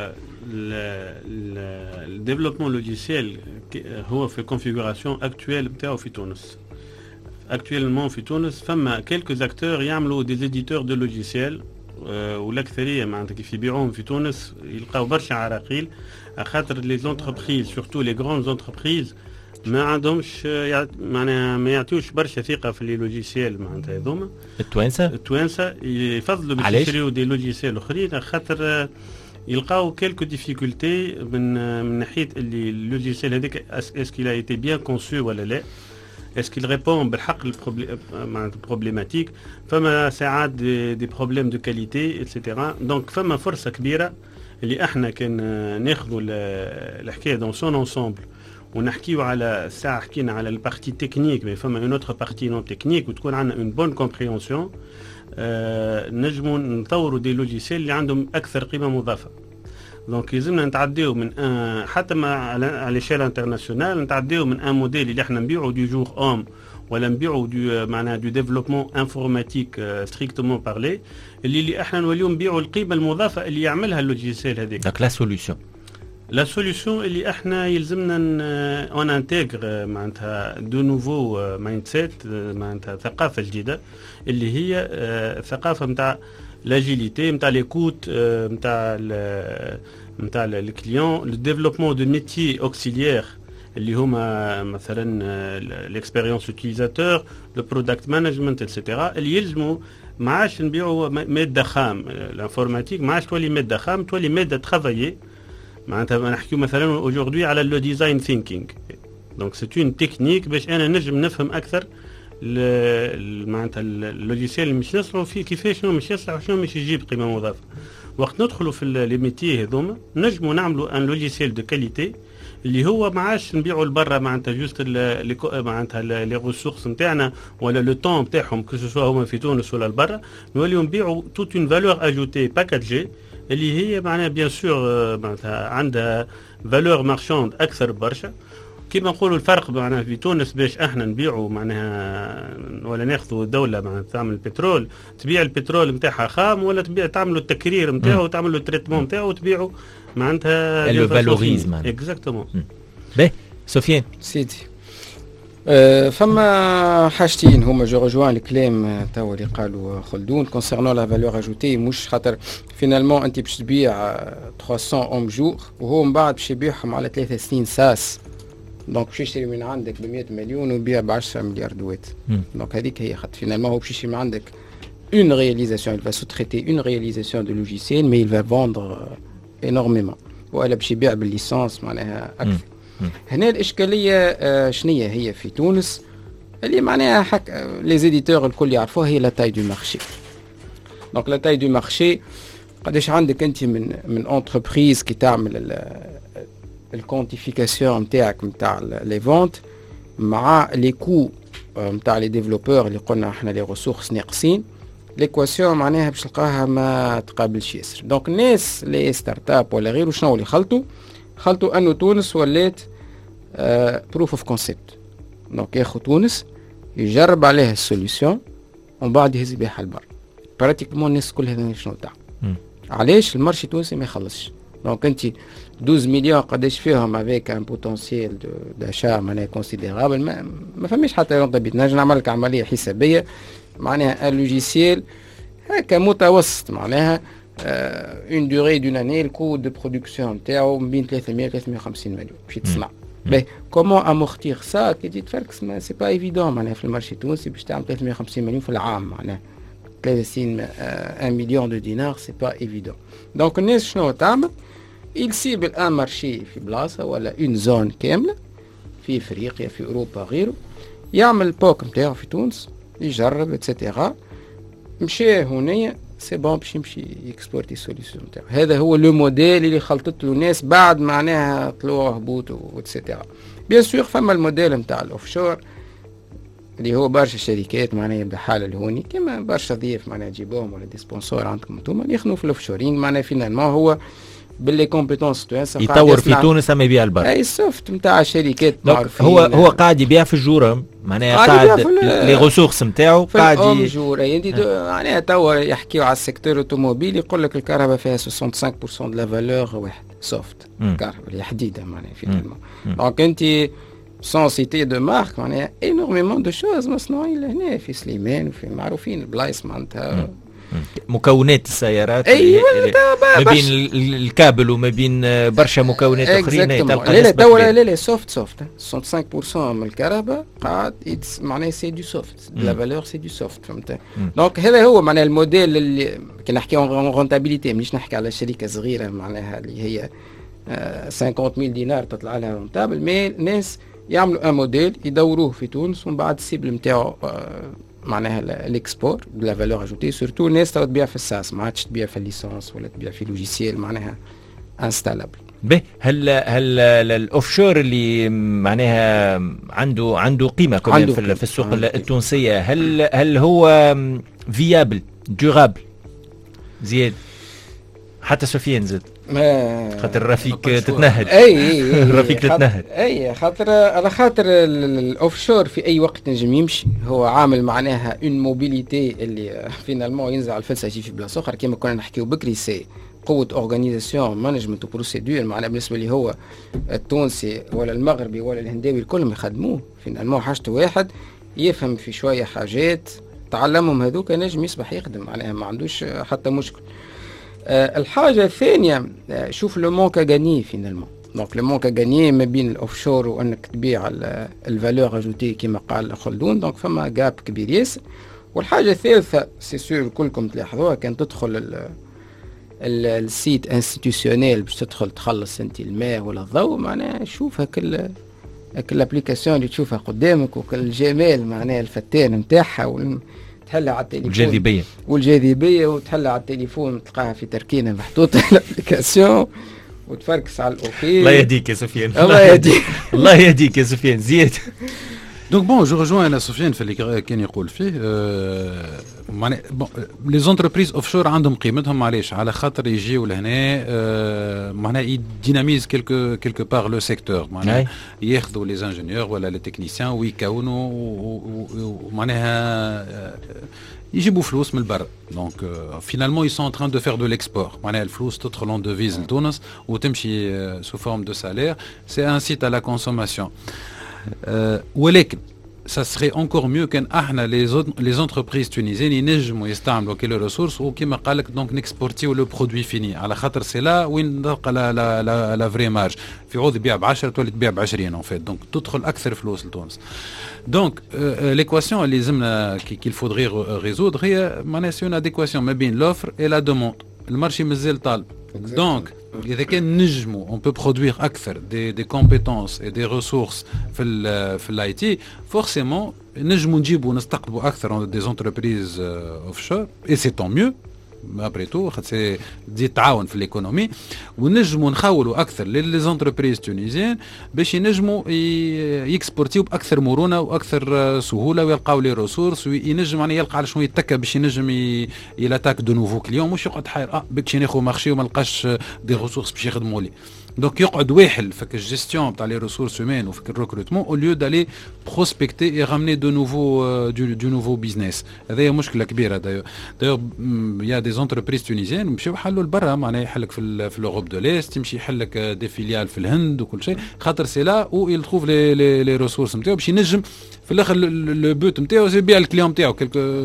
le développement logiciel هو في configuration actuelle بتاعه في تونس. Actuellement في تونس فما quelques acteurs يعملوا des éditeurs de logiciels والأكثرية معناتها كيف يبيعوهم في تونس يلقاو برشا عراقيل، خاطر les entreprises surtout les grandes entreprises ما عندهمش معناها ما يعطيوش برشا ثقه في لي لوجيسيال معناتها هذوما. التوانسه يفضلوا باش يشريوا دي لوجيسيال اخرين خاطر يلقاو كيلكو ديفيكولتي من ناحيه اللي اللوجيسيال هذاك اسكي لا ايتي بيان كونسو ولا لا، اسكي ريبون بالحق معناتها بروبليماتيك. فما ساعات دي بروبليم دو كاليتي اتسيتيرا. دونك فما فرصه كبيره اللي احنا كان ناخذوا الحكايه دون سون انسومبل ونحكيو على ساعة حكينا على البارتي تكنيك مي فما اون اوتر بارتي نون تكنيك وتكون عندنا اون بون كومبريونسيون. نجموا نطوروا دي لوجيسيال اللي عندهم اكثر قيمه مضافه. دونك لازمنا نتعداو من حتى ما على شيل انترناسيونال نتعداو من ان موديل اللي احنا نبيعوا دو جور اوم ولا نبيعوا دو معناها دو ديفلوبمون انفورماتيك ستريكتومون بارلي اللي احنا نوليو نبيعوا القيمه المضافه اللي يعملها اللوجيسيال هذاك. دونك لا سوليوشن اللي احنا يلزمنا اون انتيغر معناتها دو نوفو مايند سيت معناتها ثقافه جديده اللي هي ثقافه نتاع لاجيليتي نتاع ليكوت نتاع الكليون، لو ديفلوبمون دو ميتي اوكسيليير اللي هما مثلا الاكسبيريونس يوتيليزاتور لو برودكت مانجمنت اتسيتيرا اللي يلزموا ما عادش نبيعوا ماده خام. الانفورماتيك ما عادش تولي ماده خام، تولي ماده ترافايي. معناتها نحكيو مثلا اوجوردي على لو ديزاين ثينكينغ. دونك سي اون تكنيك باش انا نجم نفهم اكثر معناتها اللوجيسيال اللي مش نصنعوا فيه كيفاش شنو مش يصلح وشنو مش يجيب قيمه مضافه. وقت ندخلوا في لي ميتي هذوما نجموا نعملوا ان لوجيسيال دو كاليتي اللي هو ما عادش نبيعوا لبرا معناتها جوست معناتها لي ريسورس نتاعنا ولا لو طون نتاعهم كو سوا هما في تونس ولا لبرا، نوليو نبيعوا توت اون فالور اجوتي باكاجي اللي هي معناها بيان سور معناتها عندها فالور مارشاند اكثر برشا. كيما نقولوا الفرق معناها في تونس باش احنا نبيعوا معناها ولا ناخذوا دوله معناها تعمل البترول، تبيع البترول نتاعها خام ولا تبيع تعملوا التكرير نتاعو وتعملوا التريتمون نتاعو وتبيعوا معناتها لو فالوريزم اكزاكتومون. باهي سفيان سيدي فما حاجتين هما جو رجوان الكلام توا اللي قالوا خلدون كونسيرنون لا فالور اجوتي، مش خاطر فينالمون انت باش تبيع 300 اوم جور وهو من بعد باش يبيعهم على 3 سنين ساس، دونك باش يشتري من عندك ب 100 مليون ويبيع ب 10 مليار دوات. دونك هذيك هي خاطر فينالمون هو باش يشتري من عندك une réalisation, il va sous-traiter une réalisation de logiciel mais il va vendre énormément ولا باش يبيع بالليسانس معناها اكثر. هنا الاشكاليه شنية هي في تونس اللي معناها لي زيديتور الكل يعرفوها هي لا تاي دو مارشي. دونك لا تاي دو مارشي قداش عندك انت من انتربريز كي تعمل الكونتيفيكاسيون نتاعك نتاع لي فونت مع لي كو نتاع لي ديفلوبور اللي قلنا احنا لي ريسورس ناقصين، ليكواسيون معناها باش تلقاها ما تقابلش ياسر. دونك الناس لي ستارت اب ولا غيره شنو اللي خلطوا انه تونس ولات بروف اوف كونسيبت. دونك ياخذ تونس يجرب عليها السوليوشن ومن بعد يهز بها البر. براتيكمون الناس كلها شنو تاع علاش المارشي التونسي ما يخلصش. دونك انت 12 مليون قداش فيهم افيك ان بوتنسيال داشا معناها كونسيديرابل ما فماش حتى رونتابيلتي. نجم نعمل لك عمليه حسابيه معناها ان لوجيسيال هكا متوسط معناها اون دوري دون اني الكو دو برودكسيون نتاعو من بين 300 350 مليون باش تصنع. باهي كومون امورتيغ سا كي تجي تفركس سي با ايفيدون معناها في المارشي التونسي باش تعمل 350 مليون في العام معناها 30 1 مليون دو دينار سي با ايفيدون. دونك الناس شنو تعمل؟ يسيبل ان مارشي في بلاصه ولا اون زون كامله في افريقيا في اوروبا غيره، يعمل البوك نتاعو في تونس يجرب اتسيتيرا، مشى هنايا سي بون باش يمشي يكسبورتي السوليسيون نتاعو. هذا هو لو موديل اللي خلطت له الناس بعد معناها طلوع هبوط واتسيتيرا. بيان سور فما الموديل نتاع الاوفشور اللي هو برشا شركات معناها يبدا حال الهوني كما برشا ضيف معناها تجيبوهم ولا دي سبونسور عندكم انتوما اللي يخدموا في الاوفشورينج معناها فينالمون هو باللي كومبيتونس توانسه يطور في تونس اما يبيع البر. اي السوفت نتاع شركات معروفين. هو قاعد يبيع في الجوره معناها قاعد لي ريسورس نتاعو قاعد الجوره معناها توا يحكيو على السيكتور اوتوموبيل يقول لك الكهرباء فيها 65% دو لا فالور واحد سوفت الكهرباء اللي حديده معناها فينالمون. دونك انت سون سيتي دو مارك معناها انورميمون دو شوز مصنوعين لهنا في سليمان وفي معروفين البلايص معناتها مكونات السيارات ما بين الكابل وما بين برشا مكونات اخرين تلقى لا توا لا سوفت 65% من الكهرباء قاعد معناها سي دو سوفت لا فالور سي دو سوفت فهمت. دونك هذا هو معناها الموديل اللي كي نحكي اون رونتابيليتي مانيش نحكي على شركه صغيره معناها اللي هي 50,000 دينار تطلع لها رونتابل، مي الناس يعملوا ان موديل يدوروه في تونس ومن بعد السيبل نتاعو معناها الاكسبور بلا فالور اجوتي سورتو الناس تبيع في الساس ما عادش تبيع في الليسانس ولا تبيع في لوجيسيال معناها انستالابل. به هل الاوفشور اللي معناها عنده قيمه كمان في السوق التونسيه هل هو فيابل دورابل زياد حتى سفيان زاد خاطر رفيق تتنهد رفيق تتنهد خاطر على خاطر الاوفشور في اي وقت نجم يمشي هو عامل معناها اون موبيليتي اللي فينالمون ينزع الفلسه يجي في بلاصه اخرى كما كنا نحكيو بكري سي قوه اورغانيزاسيون مانجمنت وبروسيدور معناها بالنسبه اللي هو التونسي ولا المغربي ولا الهنداوي الكلهم يخدموه فينالمون حاجته واحد يفهم في شويه حاجات تعلمهم هذوك نجم يصبح يخدم معناها ما عندوش حتى مشكل. الحاجة الثانية شوف لو مونك غاني فينالمون. دونك لو مونك غاني ما بين الاوفشور وانك تبيع الفالور اجوتي كما قال خلدون. دونك فما جاب كبير ياسر. والحاجة الثالثة سي سور كلكم تلاحظوها كان تدخل السيت انستيتيوشنيل باش تدخل تخلص انت الماء ولا الضوء معناها شوف هاك الابليكاسيون اللي تشوفها قدامك وكل الجمال معناها الفتان نتاعها تحلها على التليفون والجاذبيه وتحلها على التليفون تلقاها في تركينه محطوطه الابليكاسيون وتفركس على الاوكي. الله يهديك يا سفيان. الله يهديك. الله يهديك يا سفيان. زياد. Donc bon, je rejoins Anna Sofiane في اللي كان يقول فيه. معناها لي زونتربريز اوف شور عندهم قيمتهم علاش؟ على خاطر يجيو لهنا معناها يديناميز كيلكو بار لو سيكتور، معناها ياخذوا لي انجينيور ولا لي تكنيسيان ويكونوا معناها يجيبوا فلوس من البر. دونك فينالمون ils sont en train de faire de l'export. معناها الفلوس تدخل en devise لتونس وتمشي sous forme de salaire. C'est un site à la consommation. ولكن ça serait encore mieux كان احنا les entreprises tunisiennes ينجموا يستعملوا كل الريسورس وكما قال لك دونك نكسبورتيو لو برودوي فيني، على خاطر سي لا وين نلقى لا فري مارج. في عوض يبيع ب10 تولي تبيع ب20 اون فيت، دونك تدخل اكثر فلوس لتونس. دونك ليكواسيون اللي لازمنا كيل فودغي ريزودر هي معناها سي اون اديكواسيون ما بين لوفر اي لا دوموند. المارشي مازال طالب، دونك إذا كان نجموا on peut produire أكثر des compétences et des ressources في ال IT forcément نجموا نجيبوا نستقطبوا أكثر des entreprises offshore et c'est tant mieux après tout خاطر تزيد تعاون في الايكونومي، ونجموا نخولوا اكثر لي زونتربريز تونيزيان باش ينجموا يكسبورتيو باكثر مرونه واكثر سهوله ويلقاو لي ريسورس وينجم يعني يلقى على شنو يتكى باش ينجم يلاتاك دو نوفو كليون، مش يقعد حاير باش ناخذ مارشي وما لقاش دي ريسورس باش يخدموا لي. دونك يقعد واحل فك الجيستيون تاع لي ريسورس هومان وفك الريكروتمون او ليو دالي بروسبكتي اي رامني دو نوفو دو نوفو بيزنس. هذايا مشكله كبيره. دايوغ يا دي زونتربريز تونيزيان مشاو حلوا لبرا، معناها يحلك في لوروب دو ليست، يمشي يحلك دي فيليال في الهند وكل شيء، خاطر سي لا او يل تروف لي ريسورس نتاعو باش ينجم في الاخر لو بوت نتاعو يبيع الكليون نتاعو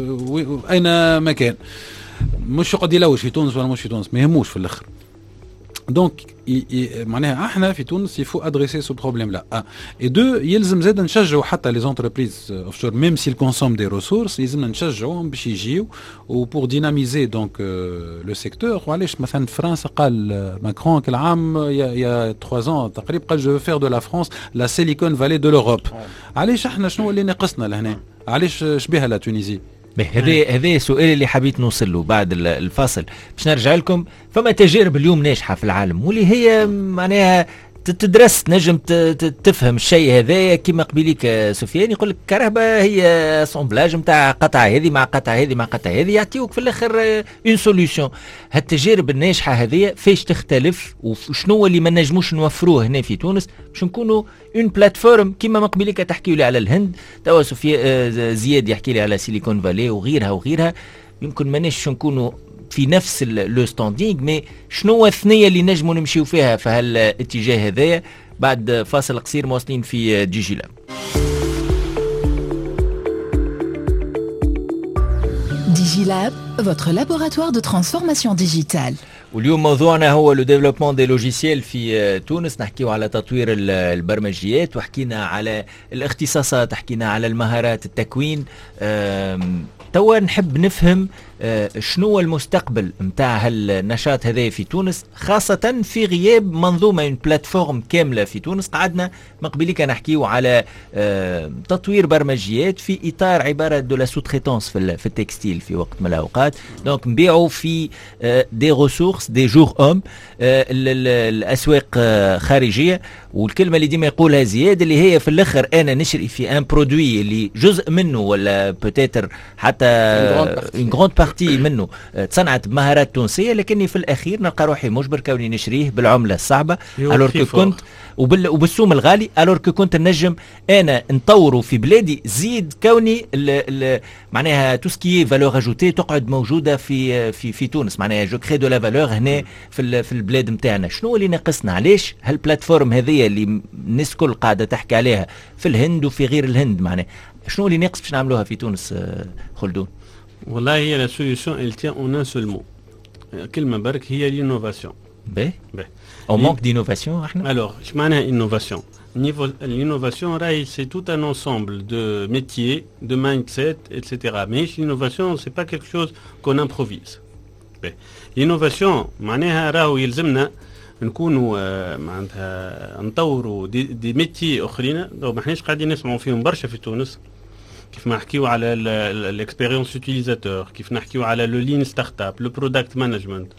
اين ما كان، مش يقعد يلوج في تونس ولا مش في تونس، ما يهموش في الاخر. دونك معناها احنا في تونس يفو ادريسي سو بروبليم لا. اي دو يلزم زاد نشجعوا حتى لي زونتربريز اوفشور ميم سي الكونسوم دي ريسورس، يلزمنا نشجعوهم باش يجيو وبور ديناميزي دونك لو سيكتور. وعلاش مثلا فرنسا قال ماكرون كالعام يا 3 ans تقريبا قال جو فير دو لا فرانس لا سيليكون فالي دو لوروب. علاش احنا شنو اللي ناقصنا لهنا؟ علاش شبيها لا تونيزي؟ هذا السؤال اللي حبيت نوصل له بعد الفاصل باش نرجع لكم. فما تجارب اليوم ناجحه في العالم واللي هي معناها تدرس، نجم تفهم الشيء هذايا كما قبيليك سفيان يقول لك كهرباء هي اسامبلاج نتاع قطعه هذه مع قطعه هذه مع قطعه هذه، يعطيوك في الاخر اون سوليوشن. هالتجارب الناجحه هذه فاش تختلف وشنو اللي ما نجموش نوفروه هنا في تونس باش نكونوا اون بلاتفورم كما ما قبيليك تحكيوا لي على الهند، توا سفيان زياد يحكي لي على سيليكون فالي وغيرها. يمكن ماناش نكونوا في نفس لو ستاندينغ، مي شنو الثنيه اللي نجموا نمشيو فيها في هالاتجاه هذايا؟ بعد فاصل قصير مواصلين في ديجي لاب. DigiLab, votre laboratoire de transformation digitale. واليوم موضوعنا هو لو ديفلوبمون دي لوجيسيال في تونس. نحكيو على تطوير البرمجيات وحكينا على الاختصاصات، حكينا على المهارات، التكوين. توا نحب نفهم شنو المستقبل متاع هالنشاط هذا في تونس، خاصة في غياب منظومة بلاتفورم كاملة في تونس. قعدنا مقبليك نحكيو على تطوير برمجيات في إطار عبارة دو لا سوتريتونس في التكستيل في وقت من الأوقات. دونك نبيعوا في دي ريسورس دي جور اوم الأسواق خارجية. والكلمة اللي ديما يقولها زياد اللي هي في الآخر أنا نشري في ان برودوي اللي جزء منه ولا بوتيتر حتى اون غروند بارتي منه تصنعت بمهارات تونسيه، لكني في الاخير نلقى روحي مجبر كوني نشريه بالعمله الصعبه الور كنت وبالسوم الغالي، الور كنت نجم انا نطوره في بلادي زيد كوني معناها تو سكي فالور اجوتي تقعد موجوده في تونس. معناها جو كري دو لا فالور هنا في البلاد نتاعنا. شنو اللي ناقصنا؟ علاش هالبلاتفورم هذه اللي الناس كل قاعده تحكي عليها في الهند وفي غير الهند، معناها شنو اللي ناقص باش نعملوها في تونس خلدون؟ والله هي لا سوليوشن elle tient en un seul mot. كلمة برك هي l'innovation. باهي. On manque d'innovation احنا. Alors, اش معناها innovation؟ L'innovation راهي c'est tout un ensemble de métiers, de mindset, etc. Mais l'innovation c'est pas quelque chose qu'on improvise. L'innovation معناها راهو يلزمنا نكونوا معناتها نطوروا دي ميتي اخرين ما احناش قاعدين نسمعوا فيهم برشا في تونس. كيف ما نحكيو على الاكسبيريونس يوتيليزاتور، كيف نحكيو على لو لين ستارت اب، لو برودكت مانجمنت،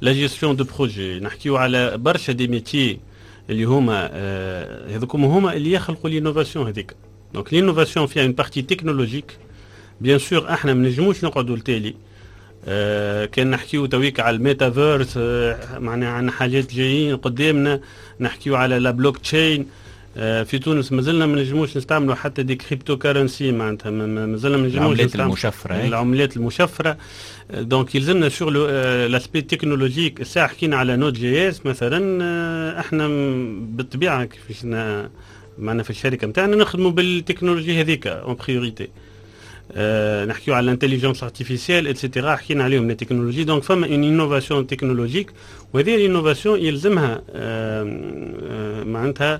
لا جيستيون دو بروجي، نحكيو على برشا دي ميتي اللي هما هذوكم هما اللي يخلقوا لينوفاسيون هذيك. دونك لينوفاسيون فيها اون بارتي تكنولوجيك بيان سور، احنا ما نجموش نقعدوا التالي كان نحكيو تويك على الميتافيرس، معناها عن حاجات جايين قدامنا، نحكيو على لا بلوك تشين. في تونس مازلنا ما نجموش نستعملوا حتى دي كريبتو كارنسي، معناتها مازلنا ما نجموش نستعملوا العملات المشفره. دونك يلزمنا شغل لاسبي تكنولوجيك. الساعه حكينا على نوت جي اس مثلا، احنا بالطبيعه كيفاش معنا في الشركه نتاعنا نخدموا بالتكنولوجي هذيك اون بريوريتي. نحكيو على الانتليجنس ارتيفيسيال اتسيتيرا، حكينا عليهم لي تكنولوجي. دونك فما اون انوفاسيون تكنولوجيك، وهذه الانوفاسيون يلزمها معناتها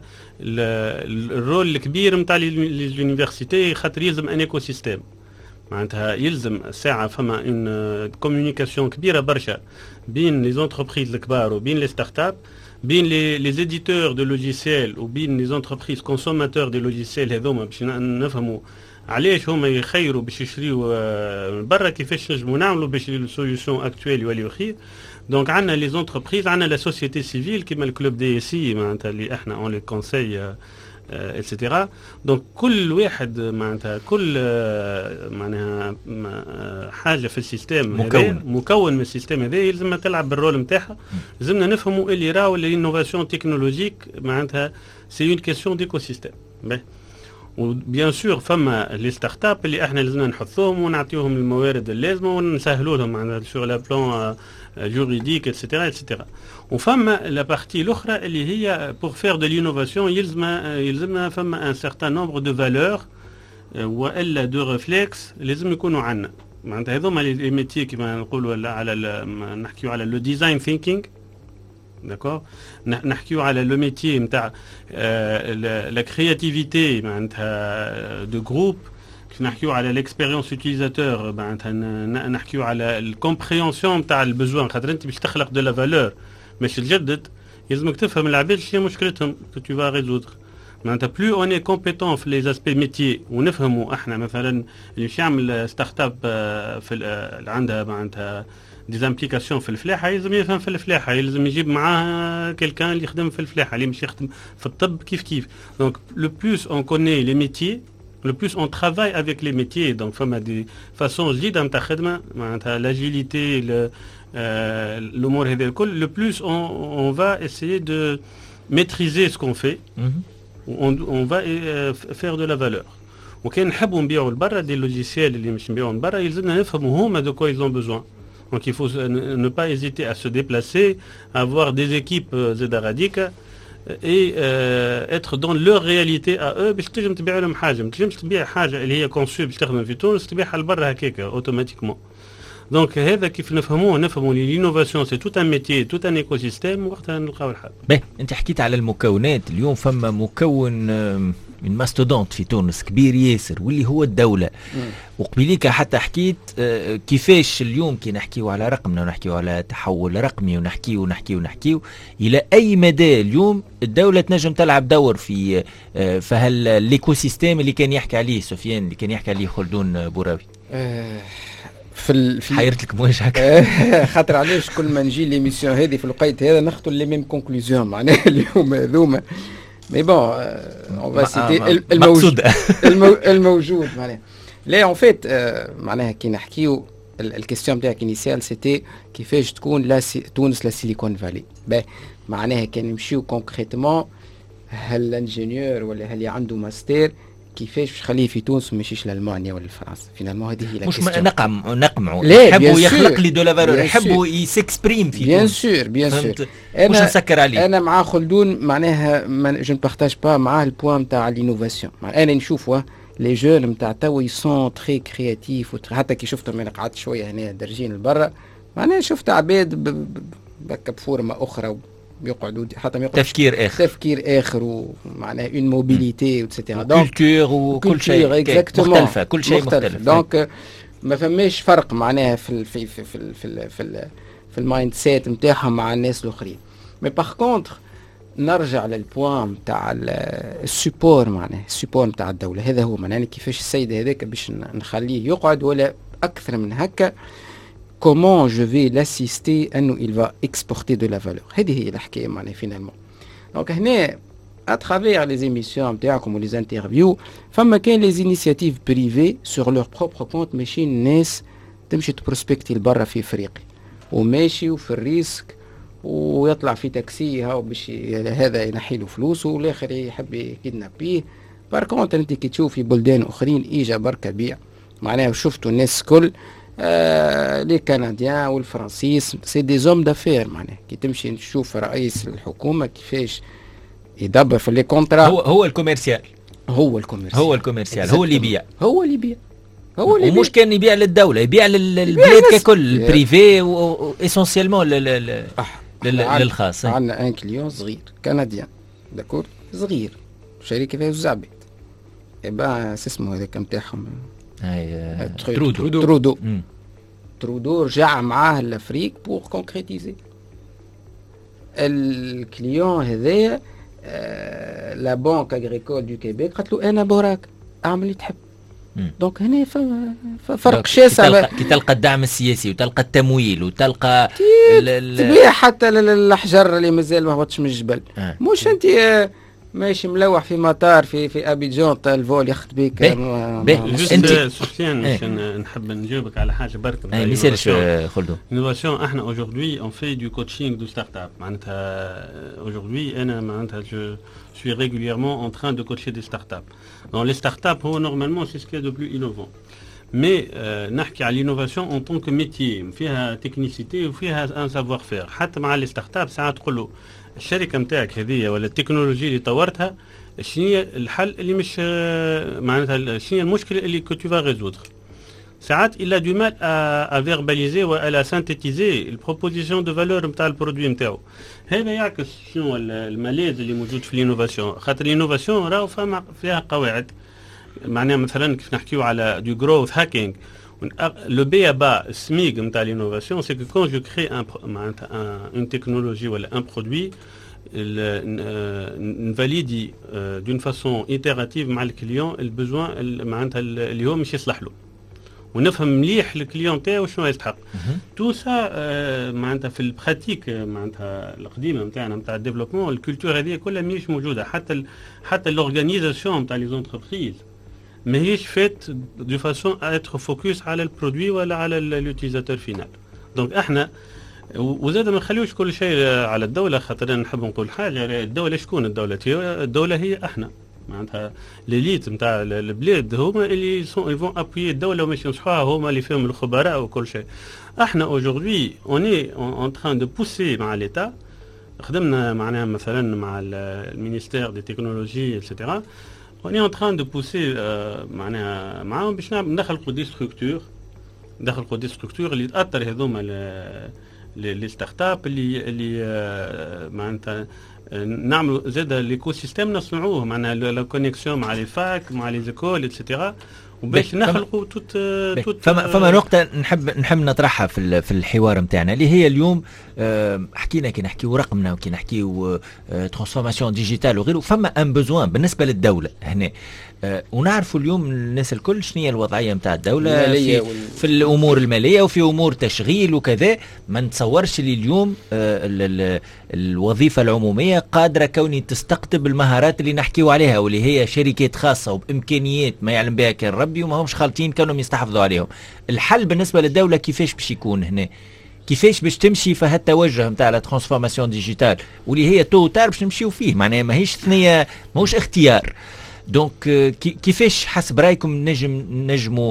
الرول الكبير نتاع ليونيفرسيتي، خاطر يلزم ان ايكو سيستيم. معناتها يلزم ساعه فما اون كوميونيكاسيون كبيره برشا بين لي زونتربريز الكبار وبين لي ستارت اب، بين لي زيديتور دو لوجيسيال وبين لي زونتربريز كونسوماتور دي لوجيسيال. هذوما باش نفهموا علاش هما يخيروا باش يشريوا من برا، كيفاش نجموا نعملوا باش السوليوشن اكتويل يوليو خير. دونك عندنا لي زونتربريز، عندنا لا سوسيتي سيفيل كيما الكلوب دي سي معناتها اللي احنا اون لي كونساي اتسيتيرا. دونك كل واحد معناتها كل معناها حاجه في السيستم مكون من السيستم هذا يلزم تلعب بالرول نتاعها. لازمنا نفهموا اللي راهو الانوفاسيون تكنولوجيك معناتها سي اون كيسيون ديكو سيستم. وبيان سور فما لي ستارت اب اللي احنا لازمنا نحثوهم ونعطيوهم الموارد اللازمه ونسهلوا لهم معناتها سور لا بلان جوريديك اتسيتيرا اتسيتيرا. وفما لا بارتي الاخرى اللي هي بور فير دو لينوفاسيون يلزمنا فما ان سيرتان نومبر دو فالور والا دو ريفلكس لازم يكونوا عندنا. معناتها هذوما لي ميتي كيما نقولوا على نحكيو على لو ديزاين ثينكينغ، داكور، نحكيو على لو ميتي نتاع لا كرياتيفيتي معناتها دو جروب، نحكيو على ليكسبيريونس يوتيليزاتور، معناتها نحكيو على الكومبريونسيون نتاع البزوان. خاطر انت باش تخلق دو لا فالور باش تجدد يلزمك تفهم العباد شنو هي مشكلتهم كو تو فا ريزودر. معناتها بلو اون اي كومبيتون في لي زاسبي ميتي ونفهموا احنا مثلا اللي باش يعمل ستارت اب في عندها معناتها ديزامبليكاسيون في الفلاحه، يلزم يفهم في الفلاحه، يلزم يجيب معاه كيلكان اللي يخدم في الفلاحه، اللي مش يخدم في الطب كيف. دونك لو بلوس اون كوني لي ميتي، لو بلوس اون ترافاي افيك لي ميتي. دونك فما دي فاسون جديده نتاع خدمه معناتها لاجيليتي الامور هذه الكل. لو بلوس اون فا اسيي دو ميتريزي سكون في، اون فا فير دو لا فالور. وكان نحبوا نبيعوا لبرا دي لوجيسيال اللي مش نبيعوا لبرا، يلزمنا نفهموا هما دو كوا ils ont besoin. Donc il faut ne pas hésiter à se déplacer, avoir des équipes زداراديك et être dans leur réalité à eux باش تنجم تبيع لهم حاجه. ما تنجمش تبيع حاجه اللي هي كونسو باش تخدم في تونس تبيعها لبرا هكاك اوتوماتيكمون. دونك هذا كيف نفهموا لينوفاسيون سي توت ان ميتي توت ان ايكو سيستيم، وقتها نلقاو الحل. باهي انت حكيت على المكونات. اليوم فما مكون من ماستودونت في تونس كبير ياسر واللي هو الدولة. وقبليك حتى حكيت كيفاش اليوم كي نحكيو على رقمنا ونحكيو على تحول رقمي ونحكيو إلى أي مدى اليوم الدولة تنجم تلعب دور في هالليكو سيستيم اللي كان يحكي عليه سفيان، اللي كان يحكي عليه خلدون بوراوي. في حيرت لك موجهك خاطر علاش كل ما نجي ليميسيون هذه في الوقت هذا ناخذ لي ميم كونكلوزيون معناها اليوم هذوما. مي بون اون فا سيتي الموجود معناها. لا اون فيت معناها كي نحكيو الكيستيون تاعك انيسيال سيتي كيفاش تكون تونس لا سيليكون فالي. باهي معناها كان نمشيو كونكريتمون هل الانجينيور ولا هل عنده ماستر كيفاش باش يخليه في تونس وماشيش لالمانيا ولا لفرنسا. فينالمون هذه هي لا مش نقمعوا يحبوا يخلق لي دو لا فالور، يحبوا يسكسبريم في تونس. بيان سور مش نسكر عليه. انا مع خلدون معناها جو نبارطاج با معاه البوان نتاع لينوفاسيون. انا نشوفوا لي جون نتاع توا يسون تري كرياتيف، حتى كي شفتهم انا قعدت شويه هنا درجين لبرا معناها شفت عباد بفورمه اخرى يقعدوا حتى ما تفكير اخر ومعناها اون موبيليتي وتسيتيرا كولتور وكل شيء مختلفه، كل شيء مختلف. دونك ما فماش فرق معناها في المايند سيت نتاعهم مع الناس الاخرين. مي باغ كونتر نرجع للبوان نتاع السيبور، معناها السيبور نتاع الدوله. هذا هو معناها كيفاش السيد هذاك باش نخليه يقعد ولا اكثر من هكا comment je vais l'assister أنه il va exporter de la valeur. هذه هي الحكاية معناها finalement. Donc هنا à travers les émissions نتاعكم les interviews فما كان les initiatives privées sur leur propre compte ماشي الناس تمشي تبروسبكتي لبرا في افريقيا وماشي وفي الريسك ويطلع في تاكسي هاو باش هذا ينحي له فلوس والاخر يحب يكيدنابيه. بار كونت انت كي تشوف في بلدان اخرين اجا بركه بيع معناها شفتوا الناس كل لي كنديان والفرنسيس سي دي زوم دافير معناها كي تمشي تشوف رئيس الحكومه كيفاش يدبر في لي كونترا. هو الكوميرسيال هو اللي يبيع ومش كان يبيع للدوله يبيع للبلاد ككل بريفي واسونسيالمون للخاص. عندنا ان كليون صغير كنديان داكور صغير شركه فيها الزعبيط يبقى اسمه هذاك نتاعهم ترودو رجع معاه لافريك بور كونكريتيزي الكليون هذايا. لا بنك اغريكول دو كيبيك قالت له انا بوراك اعمل اللي تحب. دونك هنا فرق شاسع كي تلقى الدعم السياسي وتلقى التمويل وتلقى تبيع حتى الحجر اللي مازال ما هبطش من الجبل. مش انت ماشي ملوح في مطار في ابيجان تاع الفول ياخذ بيك. انت سفيان باش نحب نجاوبك على حاجه برك. ما يسالش خلدو. انوفاسيون احنا اوجوردي اون في دو كوتشينغ دو ستارت اب معناتها اوجوردي انا معناتها جو suis régulièrement en train de coacher des startups. Dans les startups, normalement, c'est ce qu'il y a de plus innovant. Mais نحكي على l'innovation en tant que métier, فيها technicité وفيها un savoir-faire. حتى مع les startups ساعات تقول له الشركة متاعك هذه ولا التكنولوجيا اللي طورتها شنو هي الحل اللي مش معناتها شنو هي المشكلة اللي que tu vas résoudre. ساعات il a du mal à verbaliser ou à synthétiser البروبوزيشن دو فالور نتاع البرودوي نتاعو. هذا يعكس شنو الملاذ اللي موجود في الانوفاسيون. خاطر الانوفاسيون راهو فيها قواعد معناها مثلا كيف نحكيو على دو جروث هاكينغ لو بي با السميك نتاع الانوفاسيون سي كو كون جو كري معناتها اون تكنولوجي ولا ان برودوي نفاليدي دون فاسون ايتيراتيف مع الكليون البوزوان معناتها اللي هو مش يصلح له ونفهم مليح الكليون تاعو شنو يستحق. تو سا معناتها في البراتيك معناتها القديمه نتاعنا نتاع الديفلوبمون الكولتور هذه كلها ماهيش موجوده. حتى لورغانيزاسيون نتاع لي زونتربريز ماهيش فات دو فاسون اتر فوكس على البرودوي ولا على اليوتيزاتور فينال. دونك احنا وزاد ما نخليوش كل شيء على الدوله. خاطر نحب نقول حاجه الدوله شكون الدوله هي احنا معناتها ليليت نتاع البلاد هما اللي يفون ابويي الدوله وماش ينصحوها هما اللي فيهم الخبراء وكل شيء. احنا اوجوردي اوني اون تران دو بوسي مع ليتا. خدمنا معناها مثلا مع المينيستير دي تكنولوجي اكسيتيرا اوني اون تران دو بوسي معناها معاهم باش نخلقوا دي ستركتور اللي تاثر هذوما لي ستارت اب اللي معناتها نعملوا زاد ليكو سيستيم نصنعوه معناها لا كونيكسيون مع لي فاك مع لي زيكول اتسيتيرا وباش نخلقوا توت فما نقطه نحب نطرحها في الحوار نتاعنا اللي هي اليوم حكينا كي نحكيو رقمنا وكي نحكيو ترانسفورماسيون ديجيتال وغيره. فما ان بوزوان بالنسبه للدوله هنا ونعرفوا اليوم الناس الكل شنو هي الوضعيه نتاع الدوله في الامور الماليه وفي امور تشغيل وكذا. ما نتصورش اللي اليوم الوظيفه العموميه قادره كوني تستقطب المهارات اللي نحكيو عليها واللي هي شركات خاصه وبامكانيات ما يعلم بها كان ربي وما همش خالطين كونهم يستحفظوا عليهم. الحل بالنسبه للدوله كيفاش باش يكون هنا؟ كيفاش باش تمشي في هالتوجه نتاع لا ترانسفورماسيون ديجيتال واللي هي تو تار باش نمشيو فيه معناها ماهيش ثنيه ماهوش اختيار. دونك كيفاش حسب رايكم نجموا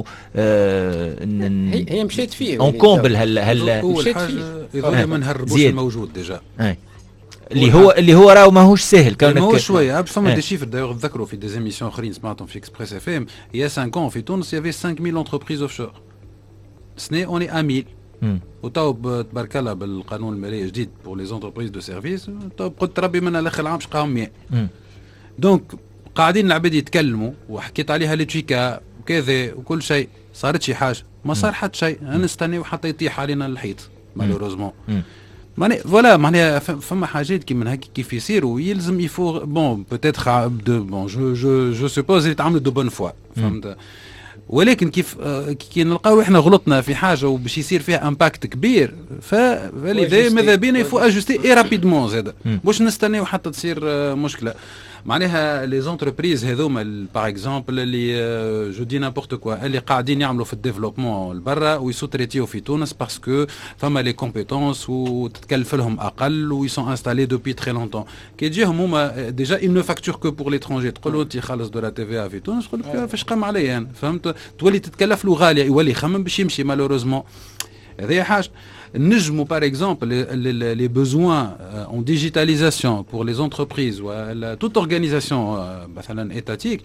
هي مشيت فيه اون كومبل اول حاجه اذا ما نهربوش الموجود ديجا اللي هو راهو ماهوش سهل كونك ماهوش شويه باش فما دي شيفر دايوغ تذكروا في دي زيميسيون اخرين سمعتهم في اكسبريس اف ام يا 5 ans في تونس يافي 5000 انتربريز اوف شور سني اوني 1000 وتو تبارك الله بالقانون المالي الجديد بور لي زونتربريز دو سيرفيس تو قلت ربي من الاخر العام باش قاهم 100. دونك قاعدين العباد يتكلموا وحكيت عليها لتشيكا وكذا وكل شيء صارت شي حاجه ما صار حتى شيء نستناو حتى يطيح علينا الحيط مالوروزمون. معناها فوالا معناها فما حاجات كي من هكا كيف يصيروا يلزم يفو بون بوتيتر بون جو سوبوز يتعاملوا دو بون فوا فهمت. ولكن كي نلقاو احنا غلطنا في حاجه وباش يصير فيها امباكت كبير فلذا ماذا بينا يفو اجوستي اي رابيدمون زاد باش نستناو حتى تصير مشكله معناها لي زونتربريز هذوما باغ اكزومبل اللي جو دي نابورت كوا اللي قاعدين يعملوا في الديفلوبمون لبرا ويسوتريتيو في تونس باسكو فما لي كومبيتونس وتتكلف لهم اقل وي سون انستالي دوبي تري لونتون كي تجيهم هما ديجا ils ne facturent que pour l'étranger تقول له انت خالص دو لا تي في في تونس تقول لك فاش قام عليا انا فهمت تولي تتكلف له غاليه يولي يخمم باش يمشي مالوروزمون هذه حاجه نجموا par exemple les besoins en digitalisation pour les entreprises ou toute organisation مثلا étatique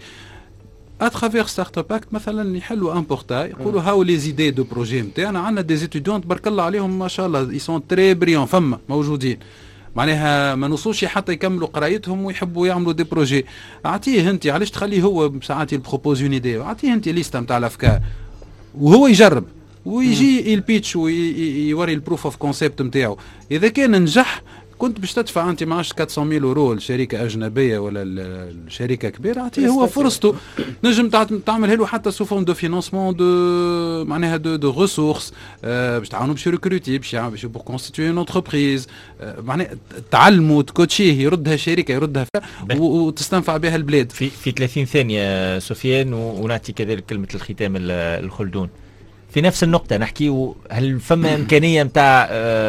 à travers Startup Act مثلا يحلوا ان بورتاي يقولوا هاو لي زيدي دو بروجي نتاعنا عندنا دي étudiants تبارك الله عليهم ما شاء الله ils sont très brillants فما موجودين معناها ما نوصلش حتى يكملوا قرايتهم ويحبوا يعملوا دي بروجي اعطيه انت علاش تخليه هو ساعات يبروبوز اون ايدي اعطيه انت ليسته نتاع الافكار وهو يجرب ويجي البيتش ويوري البروف اوف كونسيبت نتاعو اذا كان نجح كنت باش تدفع انت معاش 400,000 يورو لشركه اجنبيه ولا الشركه كبيره اعطيه هو فرصته نجم تعملها له حتى سو فورم دو فينانسمون دو معناها دو ريسورس باش تعاونوا باش يركروتي باش بور كونستيتوي اون انتربريز معناها تعلموا تكوتشيه يردها شركه يردها وتستنفع بها البلاد في 30 ثانيه سفيان ونعطي كذلك كلمه الختام الخلدون في نفس النقطة نحكي هل فما إمكانية متاع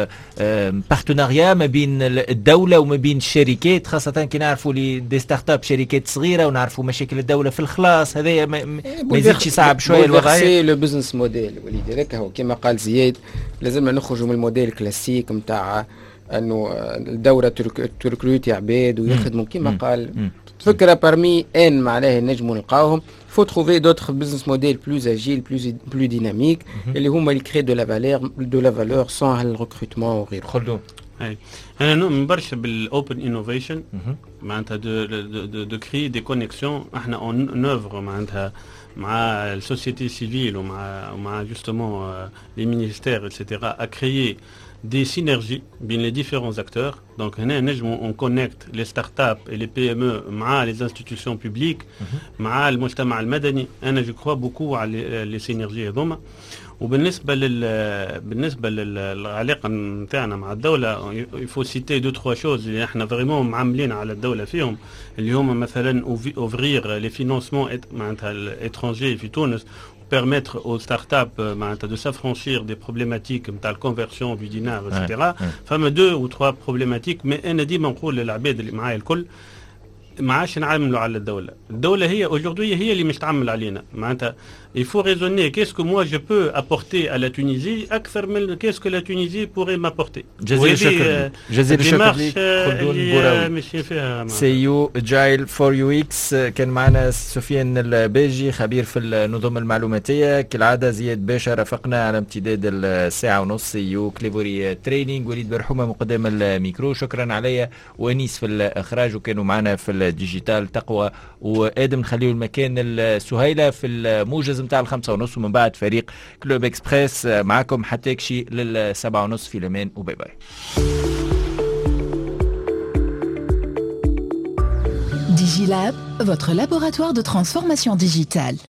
بارتناريا ما بين الدولة وما بين الشركات خاصة كي نعرفوا لي دي ستارت اب شركات صغيرة ونعرفوا مشاكل الدولة في الخلاص هذايا ما يزيدش يصعب شوية الوضعية. لو بزنس موديل وليدي هذاك هو كما قال زياد لازمنا نخرجوا من الموديل الكلاسيك متاع انه الدولة تركروتي عباد ويخدموا كما قال فكرة parmi ان معناها نجموا نلقاوهم. Il faut trouver d'autres business models plus agiles, plus dynamiques, اللي هما اللي créent de la valeur sans le recrutement وغيره. خلدون. أنا نؤمن برشا بالopen innovation معناتها de créer des connexions. احنا en œuvre معناتها مع السوسيتي سيفيل ومع justement les ministères etc. à créer des synergies بين les différents acteurs. Donc on connecte les startups et les PME مع les institutions publiques مع المجتمع المدني. أنا je crois beaucoup على les synergies هذوما. وبالنسبة للعلاقة نتاعنا مع الدولة il faut citer 2-3 choses اللي احنا vraiment معاملين على الدولة فيهم اللي هما مثلا ouvrir les financements معناتها étrangers في تونس permettre aux startups de s'affranchir des problématiques de la conversion du dinar, etc. فما 2 ou 3 problématiques mais أنا ديما نقول للعباد اللي معايا الكل ما عادش نعملوا على الدولة هي aujourd'hui هي اللي مش تعمل علينا معناتها il faut raisonner qu'est-ce que moi je peux apporter à la Tunisie أكثر من qu'est-ce que la Tunisie pourrait m'apporter. جزيل الشكر ليك خلدون بوراوي سيو جايل فور يو اكس. كان معنا سفيان الباجي خبير في النظم المعلوماتية كالعادة. زياد باشا رافقنا على امتداد الساعة ونص. سيو كليفوري تريننج. وليد برحومة مقدم الميكرو. شكرا عليا وأنيس في الإخراج وكانوا معنا في الديجيتال تقوى وآدم. نخليه المكان السهيلة في الموجز متاع 5:30 ومن بعد فريق كلوب اكسبريس معكم حتى كشي 7:30 في الأمان وباي باي. Digilab, votre laboratoire de transformation digitale.